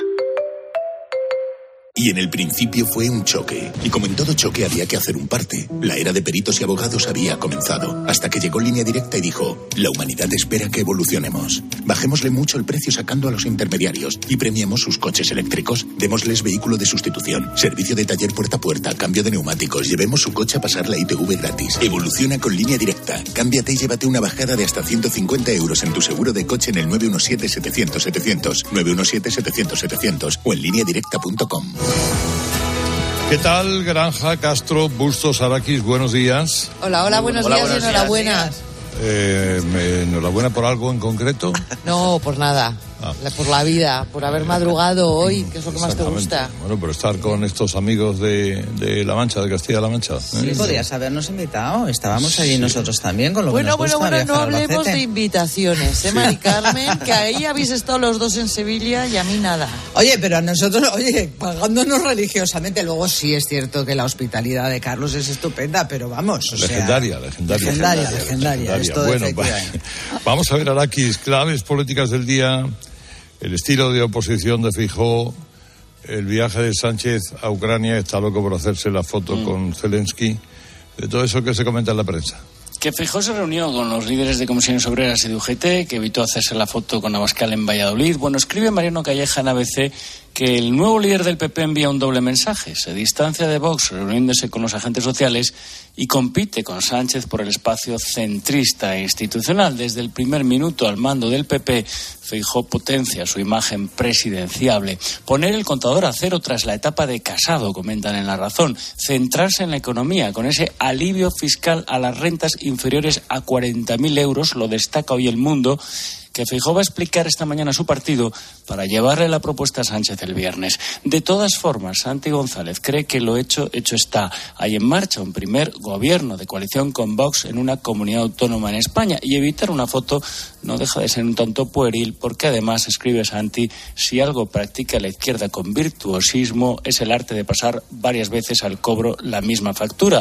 Y en el principio fue un choque. Y como en todo choque había que hacer un parte. La era de peritos y abogados había comenzado. Hasta que llegó Línea Directa y dijo: la humanidad espera que evolucionemos. Bajémosle mucho el precio sacando a los intermediarios y premiemos sus coches eléctricos. Démosles vehículo de sustitución, servicio de taller puerta a puerta, cambio de neumáticos. Llevemos su coche a pasar la I T V gratis. Evoluciona con Línea Directa. Cámbiate y llévate una bajada de hasta ciento cincuenta euros en tu seguro de coche en el nueve uno siete, setecientos, setecientos, nueve uno siete, setecientos, setecientos o en línea directa punto com. ¿Qué tal, Granja, Castro, Bustos, Arakis? Buenos días. Hola, hola, buenos hola, días buenos y enhorabuena. Días. Eh, me, ¿Enhorabuena por algo en concreto? No, por nada. Ah. Por la vida, por haber madrugado hoy, que es lo que más te gusta. Bueno, por estar con estos amigos de, de La Mancha, de Castilla-La Mancha. ¿eh? Sí, podrías habernos invitado. Estábamos allí sí. nosotros también con lo bueno, que nos bueno, gusta. Bueno, bueno, no hablemos de invitaciones, ¿eh, sí. Mari Carmen? Que ahí habéis estado los dos en Sevilla y a mí nada. Oye, pero a nosotros, oye, pagándonos religiosamente, luego sí es cierto que la hospitalidad de Carlos es estupenda, pero vamos, o legendaria, sea, legendaria, legendaria, legendaria, legendaria. Esto bueno, va, vamos a ver, Arakis, claves políticas del día. El estilo de oposición de Feijóo, el viaje de Sánchez a Ucrania, está loco por hacerse la foto mm. con Zelensky, de todo eso que se comenta en la prensa. Que Feijóo se reunió con los líderes de comisiones obreras y de U G T, que evitó hacerse la foto con Abascal en Valladolid. Bueno, escribe Mariano Calleja en A B C que el nuevo líder del P P envía un doble mensaje. Se distancia de Vox reuniéndose con los agentes sociales y compite con Sánchez por el espacio centrista e institucional. Desde el primer minuto al mando del P P, Feijóo potencia su imagen presidenciable. Poner el contador a cero tras la etapa de Casado, comentan en La Razón. Centrarse en la economía con ese alivio fiscal a las rentas inferiores a cuarenta mil euros, lo destaca hoy El Mundo, que Feijóo va a explicar esta mañana a su partido para llevarle la propuesta a Sánchez el viernes. De todas formas, Santi González cree que lo hecho, hecho está. Hay en marcha un primer gobierno de coalición con Vox en una comunidad autónoma en España y evitar una foto no deja de ser un tanto pueril porque además, escribe Santi, si algo practica la izquierda con virtuosismo es el arte de pasar varias veces al cobro la misma factura.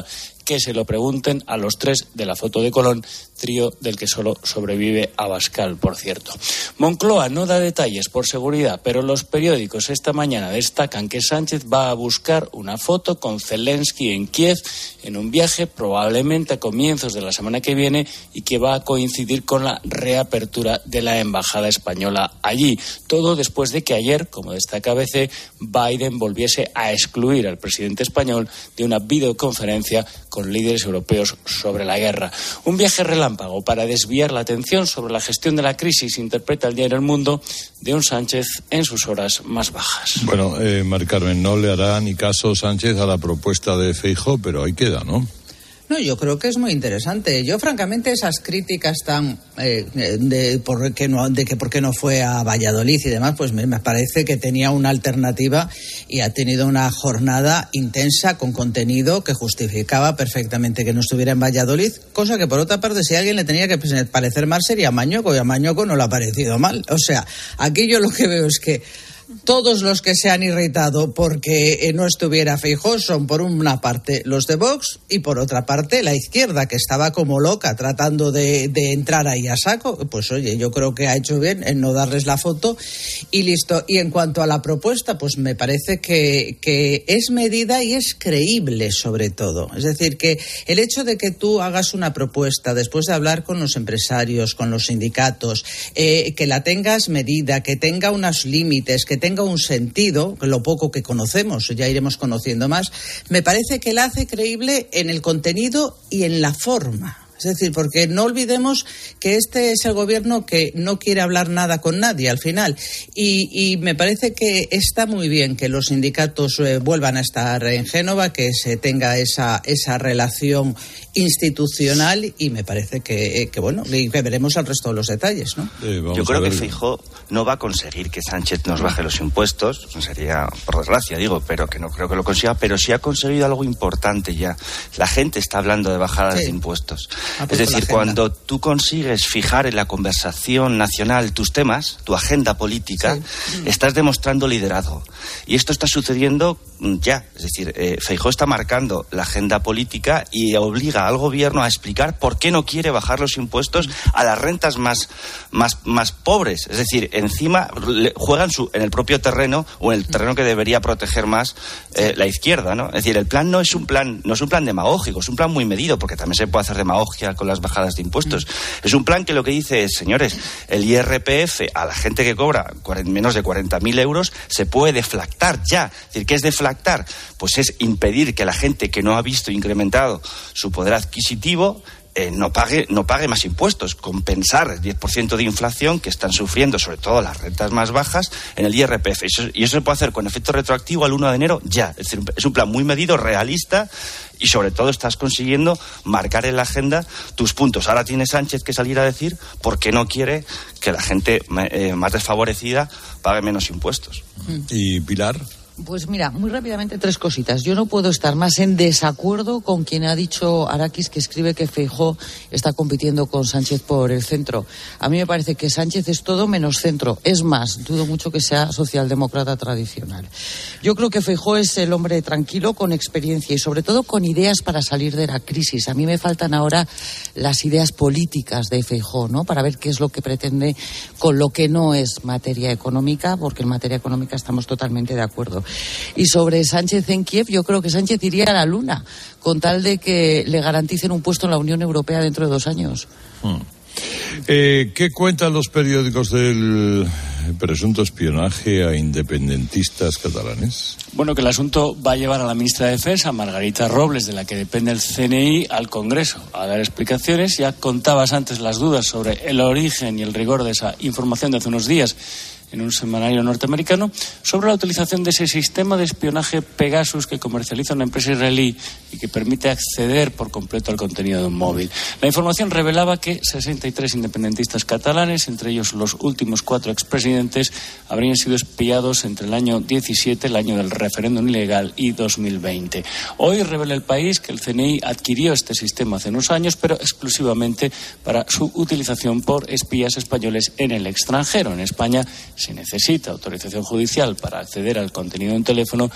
que se lo pregunten a los tres de la foto de Colón, trío del que solo sobrevive Abascal, por cierto. Moncloa no da detalles por seguridad, pero los periódicos esta mañana destacan que Sánchez va a buscar una foto con Zelensky en Kiev en un viaje probablemente a comienzos de la semana que viene y que va a coincidir con la reapertura de la embajada española allí. Todo después de que ayer, como destaca A B C, Biden volviese a excluir al presidente español de una videoconferencia con líderes europeos sobre la guerra. Un viaje relámpago para desviar la atención sobre la gestión de la crisis, interpreta el diario El Mundo, de un Sánchez en sus horas más bajas. Bueno, eh, Mari Carmen, no le hará ni caso Sánchez a la propuesta de Feijóo, pero ahí queda, ¿no? No, yo creo que es muy interesante. Yo, francamente, esas críticas tan eh, de por qué no, de que por qué no fue a Valladolid y demás, pues me, me parece que tenía una alternativa y ha tenido una jornada intensa con contenido que justificaba perfectamente que no estuviera en Valladolid, cosa que, por otra parte, si a alguien le tenía que parecer mal sería a Mañoco, y a Mañoco no le ha parecido mal. O sea, aquí yo lo que veo es que todos los que se han irritado porque no estuviera Feijóo son, por una parte, los de Vox y, por otra parte, la izquierda, que estaba como loca tratando de, de entrar ahí a saco. Pues, oye, yo creo que ha hecho bien en no darles la foto y listo. Y en cuanto a la propuesta, pues me parece que, que es medida y es creíble, sobre todo. Es decir, que el hecho de que tú hagas una propuesta después de hablar con los empresarios, con los sindicatos, eh, que la tengas medida, que tenga unos límites, que tenga un sentido, lo poco que conocemos, ya iremos conociendo más, me parece que la hace creíble en el contenido y en la forma. Es decir, porque no olvidemos que este es el gobierno que no quiere hablar nada con nadie al final. Y, y me parece que está muy bien que los sindicatos eh, vuelvan a estar en Génova, que se tenga esa, esa relación institucional, y me parece que, eh, que bueno, y que veremos el resto de los detalles, ¿no? Eh, Yo creo que Feijóo no va a conseguir que Sánchez nos baje los impuestos, sería por desgracia, digo, pero que no creo que lo consiga, pero sí ha conseguido algo importante ya. La gente está hablando de bajadas sí. de impuestos. Es decir, cuando tú consigues fijar en la conversación nacional tus temas, tu agenda política, sí. estás demostrando liderazgo. Y esto está sucediendo ya. Es decir, eh, Feijóo está marcando la agenda política y obliga al gobierno a explicar por qué no quiere bajar los impuestos a las rentas más, más, más pobres. Es decir, encima juegan su, en el propio terreno, o en el terreno que debería proteger más eh, la izquierda, ¿no? Es decir, el plan no es un plan, no es un plan demagógico, es un plan muy medido, porque también se puede hacer demagogia con las bajadas de impuestos. Mm. Es un plan que lo que dice es, señores, el I R P F a la gente que cobra menos de cuarenta mil euros se puede deflactar ya. Es decir, ¿qué es deflactar? Pues es impedir que la gente que no ha visto incrementado su poder adquisitivo Eh, no pague no pague más impuestos, compensar el diez por ciento de inflación que están sufriendo, sobre todo las rentas más bajas, en el I R P F. Eso, y eso se puede hacer con efecto retroactivo al uno de enero ya. Es decir, es un plan muy medido, realista, y sobre todo estás consiguiendo marcar en la agenda tus puntos. Ahora tiene Sánchez que salir a decir por qué no quiere que la gente eh, más desfavorecida pague menos impuestos. ¿Y Pilar? Pues mira, muy rápidamente tres cositas. Yo no puedo estar más en desacuerdo con quien ha dicho Arakis, que escribe que Feijóo está compitiendo con Sánchez por el centro. A mí me parece que Sánchez es todo menos centro. Es más, dudo mucho que sea socialdemócrata tradicional. Yo creo que Feijóo es el hombre tranquilo, con experiencia y sobre todo con ideas para salir de la crisis. A mí me faltan ahora las ideas políticas de Feijóo, ¿no? Para ver qué es lo que pretende con lo que no es materia económica, porque en materia económica estamos totalmente de acuerdo. Y sobre Sánchez en Kiev, yo creo que Sánchez iría a la luna con tal de que le garanticen un puesto en la Unión Europea dentro de dos años. Hmm. Eh, ¿Qué cuentan los periódicos del presunto espionaje a independentistas catalanes? Bueno, que el asunto va a llevar a la ministra de Defensa, Margarita Robles, de la que depende el C N I, al Congreso a dar explicaciones. Ya contabas antes las dudas sobre el origen y el rigor de esa información de hace unos días en un semanario norteamericano, sobre la utilización de ese sistema de espionaje Pegasus que comercializa una empresa israelí y que permite acceder por completo al contenido de un móvil. La información revelaba que sesenta y tres independentistas catalanes, entre ellos los últimos cuatro expresidentes, habrían sido espiados entre el año diecisiete, el año del referéndum ilegal, y dos mil veinte. Hoy revela El País que el C N I adquirió este sistema hace unos años, pero exclusivamente para su utilización por espías españoles en el extranjero. En España se necesita autorización judicial para acceder al contenido de un teléfono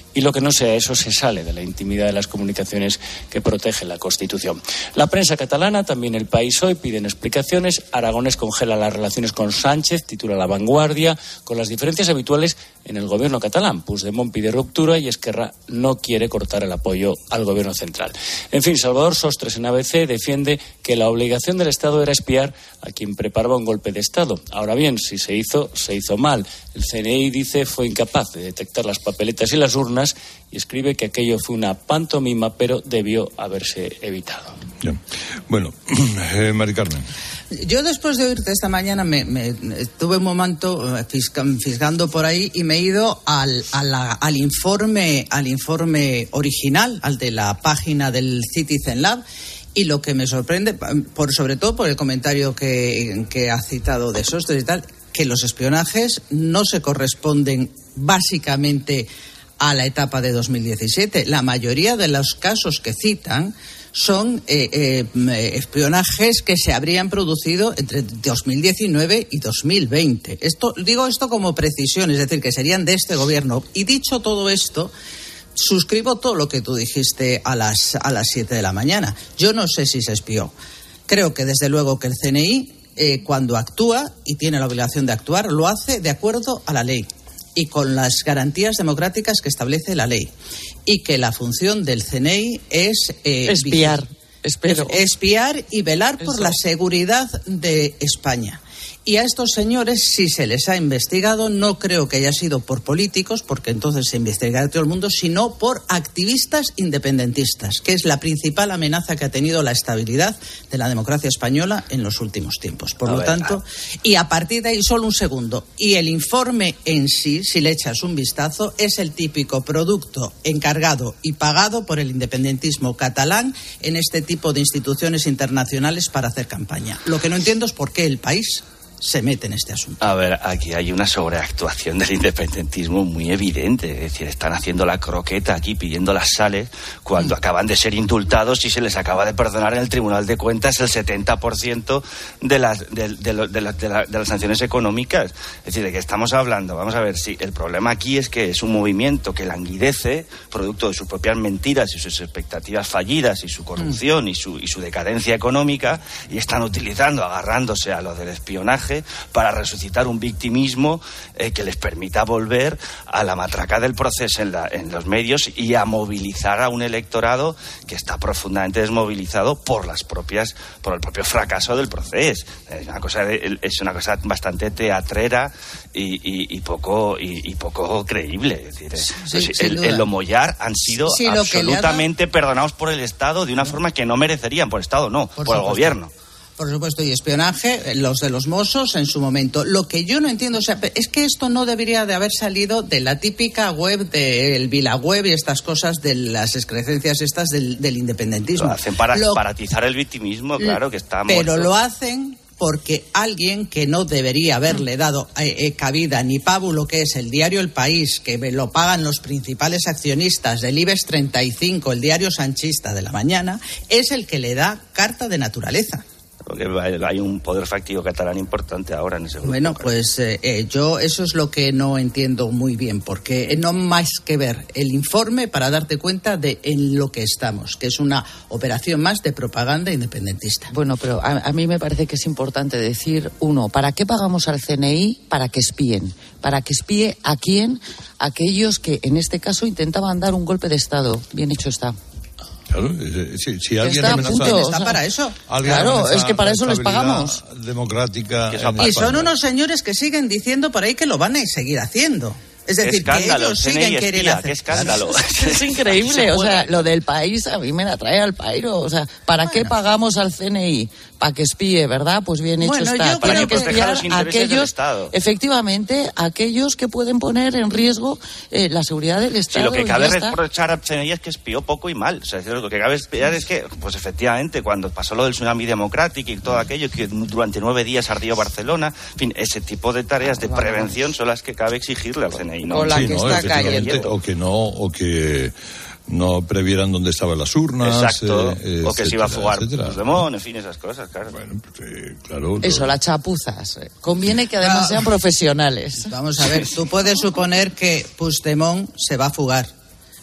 y lo que no sea eso se sale de la intimidad de las comunicaciones que protege la Constitución. La prensa catalana, también El País Hoy, piden explicaciones. Aragonés congela las relaciones con Sánchez, titula La Vanguardia, con las diferencias habituales en el gobierno catalán. Puigdemont pide ruptura y Esquerra no quiere cortar el apoyo al gobierno central. En fin, Salvador Sostres en A B C defiende que la obligación del Estado era espiar a quien preparaba un golpe de Estado. Ahora bien, si se hizo, se hizo mal. El C N I, dice, fue incapaz de detectar las papeletas y las urnas y escribe que aquello fue una pantomima, pero debió haberse evitado. Ya. Bueno, eh, Mari Carmen. Yo después de oírte esta mañana me, me tuve un momento fisgando por ahí y me he ido al, a la, al informe al informe original, al de la página del Citizen Lab, y lo que me sorprende, por sobre todo por el comentario que, que ha citado de Sostres y tal, que los espionajes no se corresponden básicamente a la etapa de dos mil diecisiete. La mayoría de los casos que citan son eh, eh, espionajes que se habrían producido entre dos mil diecinueve y dos mil veinte. Esto, digo esto como precisión, es decir, que serían de este gobierno. Y dicho todo esto, suscribo todo lo que tú dijiste a las a las siete de la mañana. Yo no sé si se espió. Creo que desde luego que el C N I, eh, cuando actúa y tiene la obligación de actuar, lo hace de acuerdo a la ley y con las garantías democráticas que establece la ley. Y que la función del C N I es eh, espiar, espero. espiar y velar Eso. por la seguridad de España. Y a estos señores, si se les ha investigado, no creo que haya sido por políticos, porque entonces se investigaría todo el mundo, sino por activistas independentistas, que es la principal amenaza que ha tenido la estabilidad de la democracia española en los últimos tiempos. Por a lo ver, tanto, ah. y a partir de ahí, solo un segundo, y el informe en sí, si le echas un vistazo, es el típico producto encargado y pagado por el independentismo catalán en este tipo de instituciones internacionales para hacer campaña. Lo que no entiendo es por qué el país se mete en este asunto. A ver, aquí hay una sobreactuación del independentismo muy evidente. Es decir, están haciendo la croqueta aquí, pidiendo las sales, cuando acaban de ser indultados y se les acaba de perdonar en el Tribunal de Cuentas el setenta por ciento de las, de, de, de, de, la, de, la, de las sanciones económicas. Es decir, ¿de qué estamos hablando? Vamos a ver, si el problema aquí es que es un movimiento que languidece, producto de sus propias mentiras y sus expectativas fallidas y su corrupción mm. y, su, y su decadencia económica, y están utilizando, agarrándose a lo del espionaje para resucitar un victimismo eh, que les permita volver a la matraca del proceso en, la, en los medios y a movilizar a un electorado que está profundamente desmovilizado por las propias por el propio fracaso del proceso. Es una cosa de, es una cosa bastante teatrera y, y, y poco y, y poco creíble. Es decir, sí, sí, el, el Homollar han sido sí, absolutamente dado... perdonados por el Estado de una forma que no merecerían, por el Estado no, por, por el gobierno. Por supuesto, y espionaje, los de los Mossos en su momento. Lo que yo no entiendo, o sea, es que esto no debería de haber salido de la típica web del VilaWeb y estas cosas de las excrecencias estas del, del independentismo. Lo hacen para lo, baratizar el victimismo, claro, que está muerto. Pero lo hacen porque alguien que no debería haberle dado eh, eh, cabida ni pábulo, que es el diario El País, que lo pagan los principales accionistas del IBEX treinta y cinco, el diario sanchista de la mañana, es el que le da carta de naturaleza. Porque hay un poder fáctico catalán importante ahora en ese grupo. Bueno, pues eh, yo eso es lo que no entiendo muy bien, porque no más que ver el informe para darte cuenta de en lo que estamos, que es una operación más de propaganda independentista. Bueno, pero a, a mí me parece que es importante decir, uno, ¿para qué pagamos al C N I? Para que espíen. ¿Para que espíe a quién? Aquellos que en este caso intentaban dar un golpe de Estado. Bien hecho está. Claro, si, si alguien está amenaza, punto, está para eso. Claro, es que para eso les pagamos. Democrática. Y son unos señores que siguen diciendo por ahí que lo van a seguir haciendo. Es decir, escándalo, que ellos siguen queriendo hacer. ¡Qué escándalo! Es increíble, o sea, lo del país a mí me la trae al pairo. O sea, ¿para bueno. qué pagamos al C N I? Para que espíe, ¿verdad? Pues bien hecho bueno, está. Para que espiar a aquellos, efectivamente, aquellos que pueden poner en riesgo eh, la seguridad del Estado. Sí, lo que cabe reprochar al C N I es que espió poco y mal. O sea, lo que cabe espiar es que, pues efectivamente, cuando pasó lo del tsunami democrático y todo aquello, que durante nueve días ardió Barcelona, en fin, ese tipo de tareas de prevención son las que cabe exigirle al C N I. ¿no? O la sí, que no, está cayendo. O que no, o que no previeran dónde estaban las urnas. Exacto, eh, o que se iba a fugar Puigdemont, en fin, esas cosas, claro. Bueno, pues, eh, claro. Eso, lo... las chapuzas. Conviene que además ah, sean profesionales. Vamos a ver, tú puedes suponer que Puigdemont se va a fugar.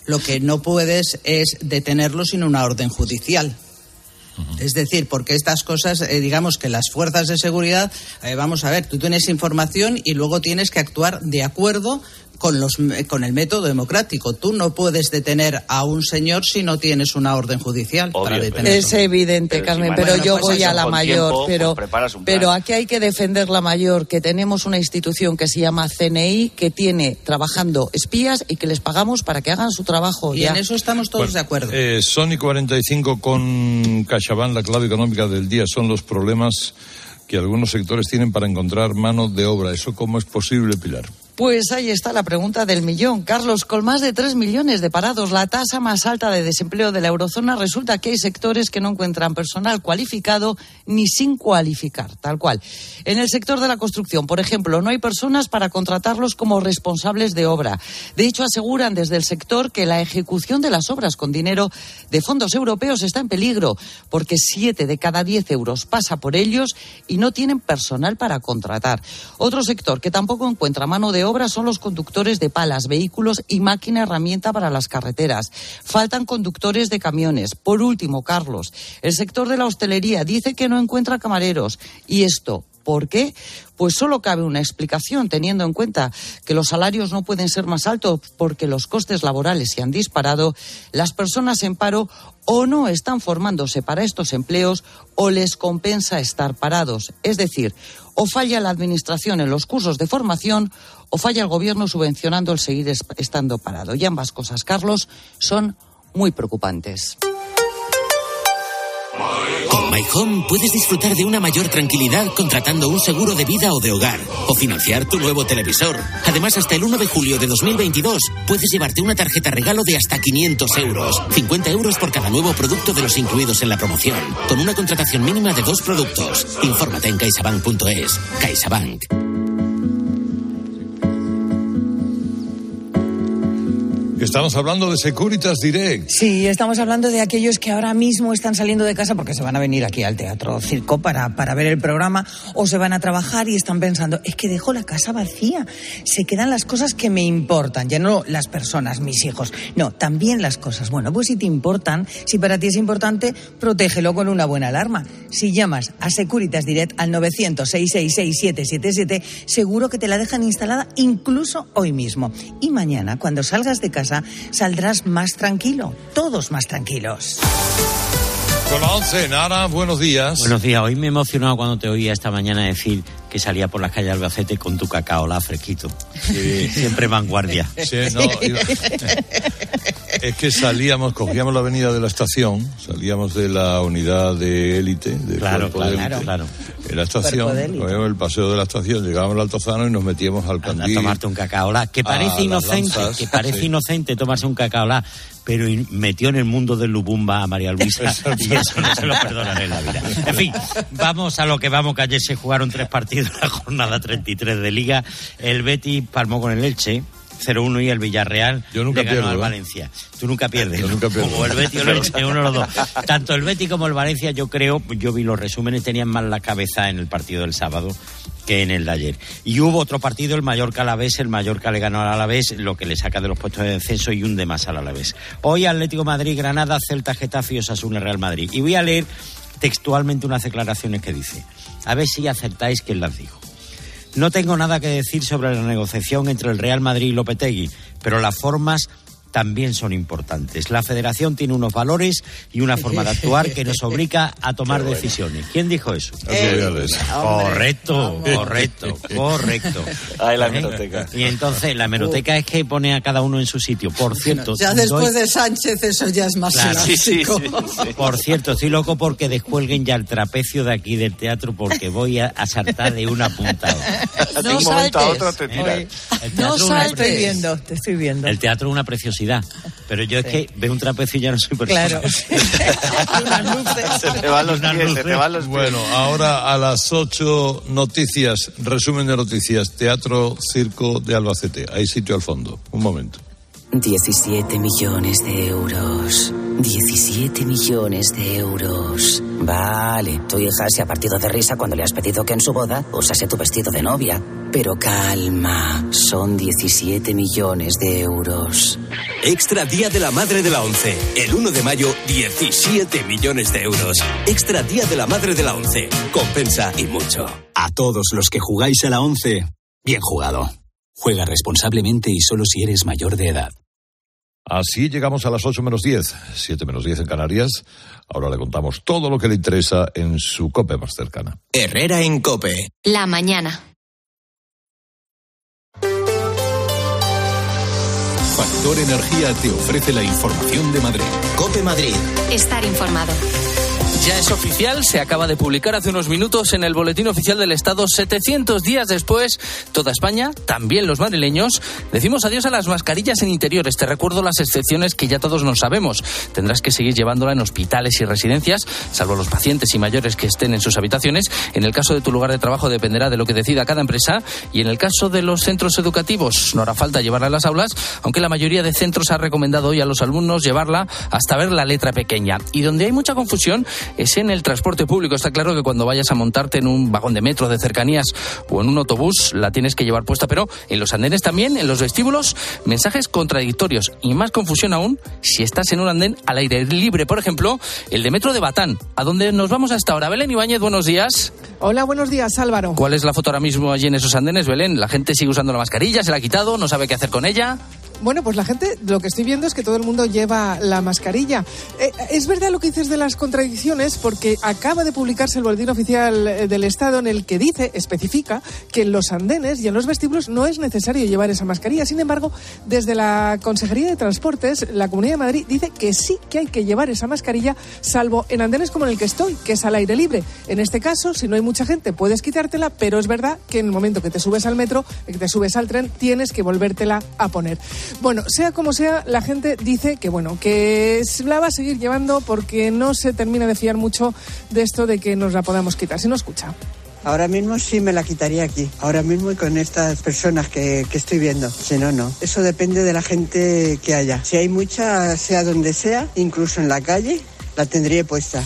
Lo que no puedes es detenerlo sin una orden judicial. Es decir, porque estas cosas, eh, digamos que las fuerzas de seguridad, eh, vamos a ver, tú tienes información y luego tienes que actuar de acuerdo con los con el método democrático. Tú no puedes detener a un señor si no tienes una orden judicial. Obvio, para detenerlo. Es evidente, pero Carmen, si pero bueno, yo pues voy eso, a la mayor, tiempo, pero pues pero aquí hay que defender la mayor, que tenemos una institución que se llama C N I, que tiene trabajando espías y que les pagamos para que hagan su trabajo. Y ya. En eso estamos todos bueno, de acuerdo. Eh, Sony cuarenta y cinco con CaixaBank, la clave económica del día son los problemas que algunos sectores tienen para encontrar mano de obra. ¿Eso cómo es posible, Pilar? Pues ahí está la pregunta del millón. Carlos, con más de tres millones de parados, la tasa más alta de desempleo de la eurozona, resulta que hay sectores que no encuentran personal cualificado ni sin cualificar, tal cual. En el sector de la construcción, por ejemplo, no hay personas para contratarlos como responsables de obra. De hecho, aseguran desde el sector que la ejecución de las obras con dinero de fondos europeos está en peligro, porque siete de cada diez euros pasa por ellos y no tienen personal para contratar. Otro sector que tampoco encuentra mano de obras son los conductores de palas, vehículos y máquina herramienta para las carreteras. Faltan conductores de camiones. Por último, Carlos, el sector de la hostelería dice que no encuentra camareros. ¿Y esto por qué? Pues solo cabe una explicación, teniendo en cuenta que los salarios no pueden ser más altos porque los costes laborales se han disparado. Las personas en paro o no están formándose para estos empleos o les compensa estar parados. Es decir, o falla la administración en los cursos de formación o falla el gobierno subvencionando el seguir estando parado. Y ambas cosas, Carlos, son muy preocupantes. Con My Home puedes disfrutar de una mayor tranquilidad contratando un seguro de vida o de hogar o financiar tu nuevo televisor. Además, hasta el uno de julio de dos mil veintidós puedes llevarte una tarjeta regalo de hasta quinientos euros. cincuenta euros por cada nuevo producto de los incluidos en la promoción, con una contratación mínima de dos productos. Infórmate en caixabank punto es. CaixaBank. Estamos hablando de Securitas Direct. Sí, estamos hablando de aquellos que ahora mismo están saliendo de casa porque se van a venir aquí al Teatro Circo para, para ver el programa o se van a trabajar y están pensando, es que dejo la casa vacía, se quedan las cosas que me importan, ya no las personas, mis hijos, no, también las cosas. Bueno, pues si te importan, si para ti es importante, protégelo con una buena alarma. Si llamas a Securitas Direct al novecientos, seiscientos sesenta y seis, setecientos setenta y siete, seguro que te la dejan instalada incluso hoy mismo. Y mañana, cuando salgas de casa, saldrás más tranquilo, todos más tranquilos. Con la once, Nara, buenos días. Buenos días, hoy me he emocionado cuando te oía esta mañana decir que salía por las calles de Albacete con tu cacaolá fresquito. Sí. Siempre vanguardia. Sí, no, iba... Es que salíamos, cogíamos la avenida de la estación, salíamos de la unidad de élite, del claro, cuerpo claro, de élite, claro. En la estación, cogíamos el paseo de la estación, llegábamos al Altozano y nos metíamos al Candí. A tomarte un cacaolá, que parece inocente, lanzas, que parece sí. inocente tomarse un cacaolá, pero metió en el mundo del Lubumba a María Luisa y eso no se lo perdonaré en la vida. En fin, vamos a lo que vamos, que ayer se jugaron tres partidos en la jornada treinta y tres de Liga. El Betis palmó con el Elche cero uno y el Villarreal Yo nunca le ganó pierdo, al ¿eh? Valencia. Tú nunca pierdes. Yo nunca pierdo. Como el Betis o el Elche, uno o los dos. Tanto el Betis como el Valencia, yo creo, yo vi los resúmenes, tenían más la cabeza en el partido del sábado que en el de ayer. Y hubo otro partido, el Mallorca-Alavés, el Mallorca le ganó al Alavés, lo que le saca de los puestos de descenso y hunde más al Alavés. Hoy Atlético Madrid, Granada, Celta, Getafe y Osasuna, Real Madrid. Y voy a leer textualmente unas declaraciones que dice, a ver si acertáis quién las dijo. No tengo nada que decir sobre la negociación entre el Real Madrid y Lopetegui, pero las formas también son importantes. La federación tiene unos valores y una forma de actuar que nos obliga a tomar bueno. decisiones. ¿Quién dijo eso? Eh, correcto, correcto, correcto. Ahí la hemeroteca. Y entonces la hemeroteca es que pone a cada uno en su sitio. Por cierto... Ya después doy... de Sánchez eso ya es más claro, sí, sí, sí, sí. Por cierto, estoy loco porque descuelguen ya el trapecio de aquí del teatro porque voy a, a saltar de una punta. No de un momento a otro te tiras. No saltes. Te estoy viendo, te estoy viendo. El teatro es una preciosidad. Pero yo sí. es que veo un trapecio y ya no soy persona. Claro. Se te van los pies, se te van los pies. Bueno, ahora a las ocho noticias, resumen de noticias, Teatro Circo de Albacete. Hay sitio al fondo. Un momento. diecisiete millones de euros. diecisiete millones de euros. Vale, tu hija se ha partido de risa cuando le has pedido que en su boda usase tu vestido de novia. Pero calma, son diecisiete millones de euros. Extra Día de la Madre de la ONCE. El uno de mayo, diecisiete millones de euros. Extra Día de la Madre de la ONCE. Compensa y mucho. A todos los que jugáis a la ONCE, bien jugado. Juega responsablemente y solo si eres mayor de edad. Así llegamos a las ocho menos diez, siete menos diez en Canarias. Ahora le contamos todo lo que le interesa en su COPE más cercana. Herrera en COPE. La mañana. Factor Energía te ofrece la información de Madrid. COPE Madrid. Estar informado. Ya es oficial, se acaba de publicar hace unos minutos en el Boletín Oficial del Estado. setecientos días después, toda España, también los madrileños, decimos adiós a las mascarillas en interiores. Te recuerdo las excepciones que ya todos nos sabemos. Tendrás que seguir llevándola en hospitales y residencias, salvo los pacientes y mayores que estén en sus habitaciones. En el caso de tu lugar de trabajo dependerá de lo que decida cada empresa. Y en el caso de los centros educativos, no hará falta llevarla a las aulas, aunque la mayoría de centros ha recomendado hoy a los alumnos llevarla hasta ver la letra pequeña. Y donde hay mucha confusión es en el transporte público. Está claro que cuando vayas a montarte en un vagón de metro de cercanías o en un autobús la tienes que llevar puesta, pero en los andenes también, en los vestíbulos, mensajes contradictorios y más confusión aún si estás en un andén al aire libre. Por ejemplo, el de metro de Batán, a donde nos vamos hasta ahora. Belén Ibáñez, buenos días. Hola, buenos días, Álvaro. ¿Cuál es la foto ahora mismo allí en esos andenes, Belén? ¿La gente sigue usando la mascarilla? ¿Se la ha quitado? ¿No sabe qué hacer con ella? Bueno, pues la gente, lo que estoy viendo es que todo el mundo lleva la mascarilla. Eh, es verdad lo que dices de las contradicciones, porque acaba de publicarse el Boletín Oficial del Estado en el que dice, especifica, que en los andenes y en los vestíbulos no es necesario llevar esa mascarilla. Sin embargo, desde la Consejería de Transportes, la Comunidad de Madrid dice que sí que hay que llevar esa mascarilla, salvo en andenes como en el que estoy, que es al aire libre. En este caso, si no hay mucha gente, puedes quitártela, pero es verdad que en el momento que te subes al metro, que te subes al tren, tienes que volvértela a poner. Bueno, sea como sea, la gente dice que bueno, que la va a seguir llevando porque no se termina de fiar mucho de esto de que nos la podamos quitar. Si no escucha. Ahora mismo sí me la quitaría aquí, ahora mismo y con estas personas que, que estoy viendo. Si no, no. Eso depende de la gente que haya. Si hay mucha, sea donde sea, incluso en la calle, la tendría puesta.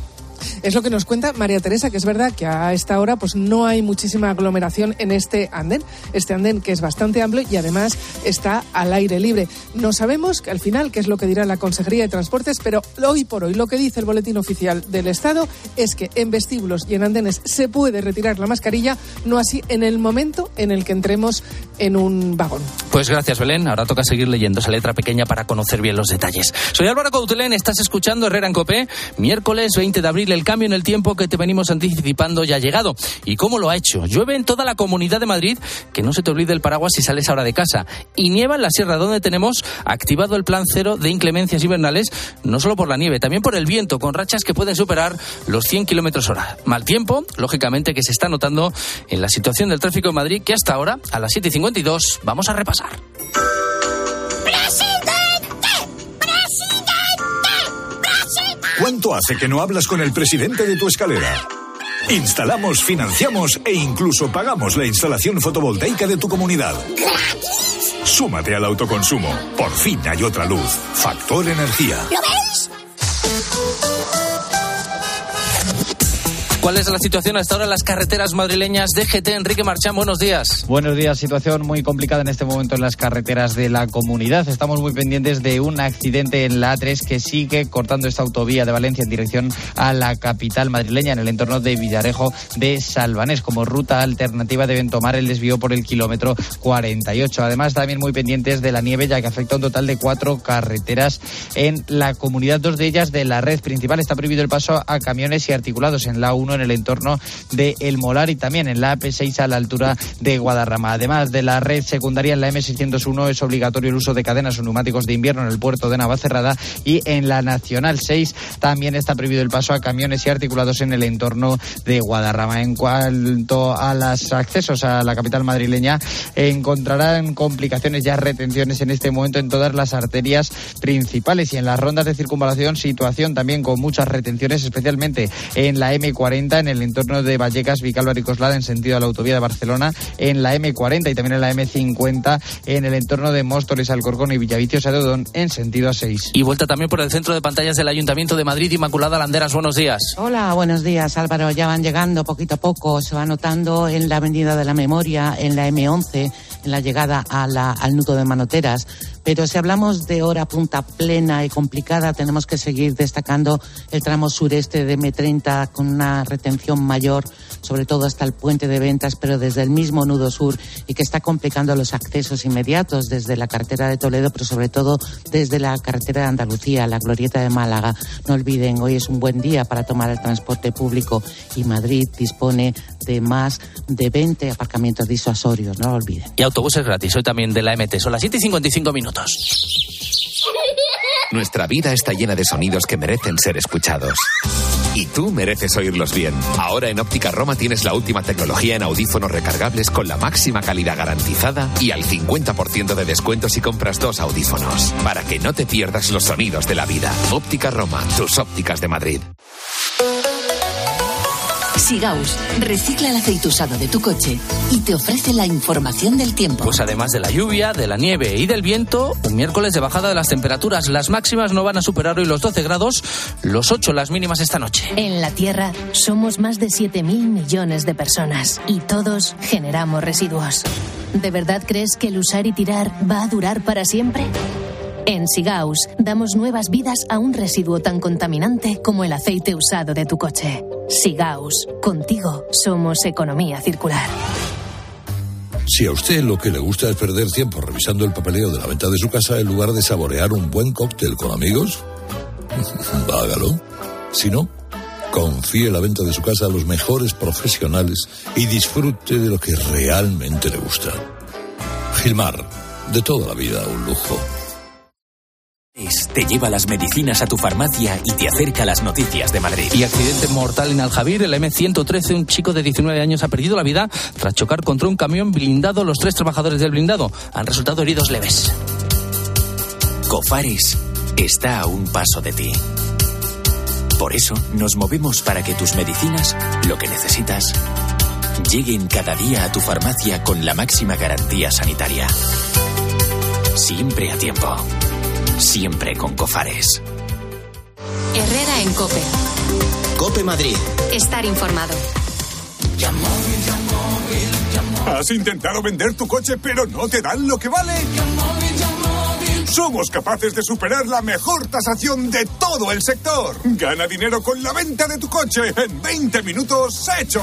Es lo que nos cuenta María Teresa, que es verdad que a esta hora pues no hay muchísima aglomeración en este andén, este andén que es bastante amplio y además está al aire libre. No sabemos que al final qué es lo que dirá la Consejería de Transportes, pero hoy por hoy lo que dice el Boletín Oficial del Estado es que en vestíbulos y en andenes se puede retirar la mascarilla, no así en el momento en el que entremos en un vagón. Pues gracias, Belén. Ahora toca seguir leyendo esa letra pequeña para conocer bien los detalles. Soy Álvaro Coutelén, estás escuchando Herrera en COPE. Miércoles veinte de abril, el cambio en el tiempo que te venimos anticipando ya ha llegado. ¿Y cómo lo ha hecho? Llueve en toda la Comunidad de Madrid, que no se te olvide el paraguas si sales ahora de casa. Y nieva en la sierra, donde tenemos activado el plan cero de inclemencias invernales, no solo por la nieve, también por el viento, con rachas que pueden superar los cien kilómetros hora. Mal tiempo, lógicamente, que se está notando en la situación del tráfico en Madrid, que hasta ahora, a las siete y cincuenta y dos, vamos a repasar. ¿Cuánto hace que no hablas con el presidente de tu escalera? Instalamos, financiamos e incluso pagamos la instalación fotovoltaica de tu comunidad. ¡Gratis! Súmate al autoconsumo. Por fin hay otra luz. Factor Energía. ¿Lo ves? ¿Cuál es la situación hasta ahora en las carreteras madrileñas? D G T, Enrique Marchán, buenos días. Buenos días, situación muy complicada en este momento en las carreteras de la comunidad. Estamos muy pendientes de un accidente en la A tres que sigue cortando esta autovía de Valencia en dirección a la capital madrileña, en el entorno de Villarejo de Salvanés. Como ruta alternativa deben tomar el desvío por el kilómetro cuarenta y ocho. Además, también muy pendientes de la nieve, ya que afecta a un total de cuatro carreteras en la comunidad. Dos de ellas de la red principal. Está prohibido el paso a camiones y articulados en la A uno en el entorno de El Molar y también en la A P seis a la altura de Guadarrama. Además de la red secundaria, en la M seiscientos uno es obligatorio el uso de cadenas o neumáticos de invierno en el puerto de Navacerrada, y en la Nacional seis también está prohibido el paso a camiones y articulados en el entorno de Guadarrama. En cuanto a los accesos a la capital madrileña, encontrarán complicaciones, ya retenciones en este momento en todas las arterias principales y en las rondas de circunvalación, situación también con muchas retenciones, especialmente en la M cuarenta cuarenta en el entorno de Vallecas, Vicálvaro y Coslada en sentido a la autovía de Barcelona, en la eme cuarenta y también en la eme cincuenta en el entorno de Móstoles, Alcorcón y Villavicios a Dodón en sentido a seis. Y vuelta también por el centro de pantallas del Ayuntamiento de Madrid. Inmaculada Landeras, buenos días. Hola, buenos días, Álvaro. Ya van llegando poquito a poco, se va notando en la Avenida de la Memoria, en la eme once, en la llegada a la, al nudo de Manoteras. Pero si hablamos de hora punta plena y complicada, tenemos que seguir destacando el tramo sureste de eme treinta con una retención mayor, sobre todo hasta el puente de Ventas, pero desde el mismo nudo sur, y que está complicando los accesos inmediatos desde la carretera de Toledo, pero sobre todo desde la carretera de Andalucía, la glorieta de Málaga. No olviden, hoy es un buen día para tomar el transporte público y Madrid dispone de más de veinte aparcamientos disuasorios, no lo olviden. Y autobuses gratis, hoy también de la eme te. Son las siete y cincuenta y cinco minutos. Nuestra vida está llena de sonidos que merecen ser escuchados. Y tú mereces oírlos bien. Ahora en Óptica Roma tienes la última tecnología en audífonos recargables con la máxima calidad garantizada y al cincuenta por ciento de descuento si compras dos audífonos. Para que no te pierdas los sonidos de la vida. Óptica Roma, tus ópticas de Madrid. Sigaus recicla el aceite usado de tu coche y te ofrece la información del tiempo. Pues además de la lluvia, de la nieve y del viento, un miércoles de bajada de las temperaturas. Las máximas no van a superar hoy los doce grados, los ocho las mínimas esta noche. En la Tierra somos más de siete mil millones de personas y todos generamos residuos. ¿De verdad crees que el usar y tirar va a durar para siempre? En Sigaus damos nuevas vidas a un residuo tan contaminante como el aceite usado de tu coche. Sigaus, contigo somos economía circular. Si a usted lo que le gusta es perder tiempo revisando el papeleo de la venta de su casa en lugar de saborear un buen cóctel con amigos, hágalo. Si no, confíe la venta de su casa a los mejores profesionales y disfrute de lo que realmente le gusta. Gilmar, de toda la vida un lujo. Te lleva las medicinas a tu farmacia y te acerca las noticias de Madrid. Y accidente mortal en Aljavír, en la eme ciento trece, un chico de diecinueve años ha perdido la vida tras chocar contra un camión blindado. Los tres trabajadores del blindado han resultado heridos leves. Cofares está a un paso de ti. Por eso nos movemos para que tus medicinas, lo que necesitas, lleguen cada día a tu farmacia con la máxima garantía sanitaria. Siempre a tiempo. Siempre con Cofares. Herrera en COPE. COPE Madrid. Estar informado. ¿Has intentado vender tu coche pero no te dan lo que vale? Somos capaces de superar la mejor tasación de todo el sector. Gana dinero con la venta de tu coche en veinte minutos hecho.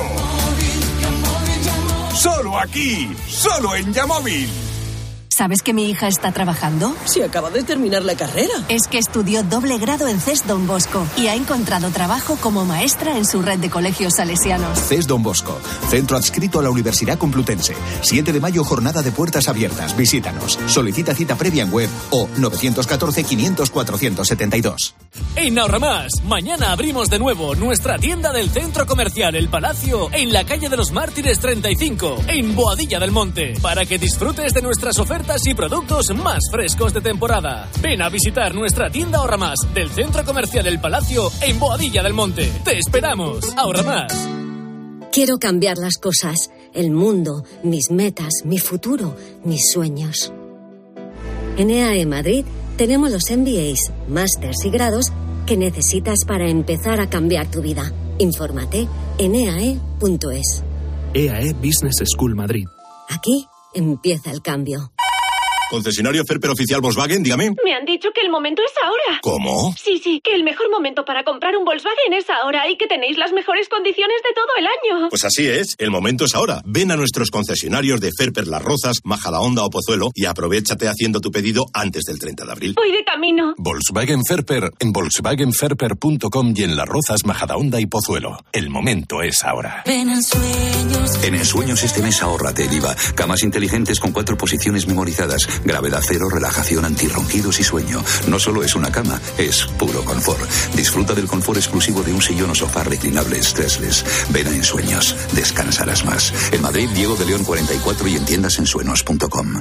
Solo aquí, solo en Yamóvil. ¿Sabes que mi hija está trabajando? Si acaba de terminar la carrera. Es que estudió doble grado en C E S Don Bosco y ha encontrado trabajo como maestra en su red de colegios salesianos. C E S Don Bosco, centro adscrito a la Universidad Complutense. siete de mayo, jornada de puertas abiertas. Visítanos. Solicita cita previa en web o nueve uno cuatro, quinientos, cuatrocientos setenta y dos. En Ahorramás, mañana abrimos de nuevo nuestra tienda del Centro Comercial El Palacio en la calle de los Mártires treinta y cinco, en Boadilla del Monte, para que disfrutes de nuestras ofertas y productos más frescos de temporada. Ven a visitar nuestra tienda Ahorramás del Centro Comercial El Palacio en Boadilla del Monte. ¡Te esperamos! Ahorramás. Quiero cambiar las cosas, el mundo, mis metas, mi futuro, mis sueños. En E A E Madrid tenemos los M B As, másters y grados que necesitas para empezar a cambiar tu vida. Infórmate en e a e punto es. E A E Business School Madrid. Aquí empieza el cambio. Concesionario Ferper oficial Volkswagen, dígame. Me han dicho que el momento es ahora. ¿Cómo? Sí, sí, que el mejor momento para comprar un Volkswagen es ahora y que tenéis las mejores condiciones de todo el año. Pues así es, el momento es ahora. Ven a nuestros concesionarios de Ferper Las Rozas, Majadahonda o Pozuelo y aprovéchate haciendo tu pedido antes del treinta de abril. Voy de camino. Volkswagen Ferper en volkswagen ferper punto com y en Las Rozas, Majadahonda y Pozuelo. El momento es ahora. Ven en Sueños. En Ensueños este mes ahórrate el I V A. Camas inteligentes con cuatro posiciones memorizadas. Gravedad cero, relajación, antirronquidos y sueño. No solo es una cama, es puro confort. Disfruta del confort exclusivo de un sillón o sofá reclinable stressless. Ven a Ensueños, descansarás más. En Madrid, Diego de León cuarenta y cuatro y en tiendas ensueños punto com.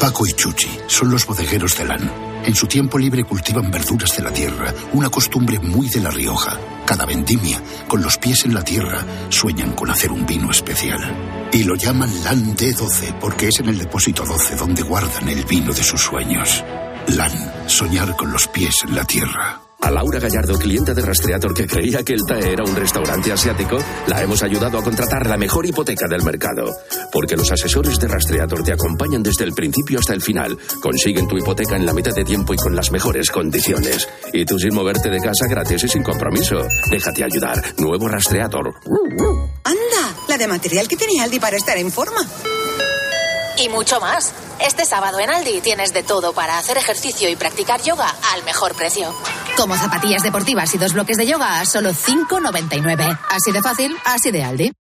Paco y Chuchi son los bodegueros de Lan. En su tiempo libre cultivan verduras de la tierra, una costumbre muy de La Rioja. Cada vendimia, con los pies en la tierra, sueñan con hacer un vino especial. Y lo llaman Lan D doce porque es en el depósito doce donde guardan el vino de sus sueños. Lan, soñar con los pies en la tierra. A Laura Gallardo, clienta de Rastreator que creía que el T A E era un restaurante asiático, la hemos ayudado a contratar la mejor hipoteca del mercado. Porque los asesores de Rastreator te acompañan desde el principio hasta el final. Consiguen tu hipoteca en la mitad de tiempo y con las mejores condiciones. Y tú sin moverte de casa gratis y sin compromiso. Déjate ayudar. Nuevo Rastreator. ¡Anda! La de material que tenía Aldi para estar en forma. Y mucho más. Este sábado en Aldi tienes de todo para hacer ejercicio y practicar yoga al mejor precio. Como zapatillas deportivas y dos bloques de yoga a solo cinco noventa y nueve. Así de fácil, así de Aldi.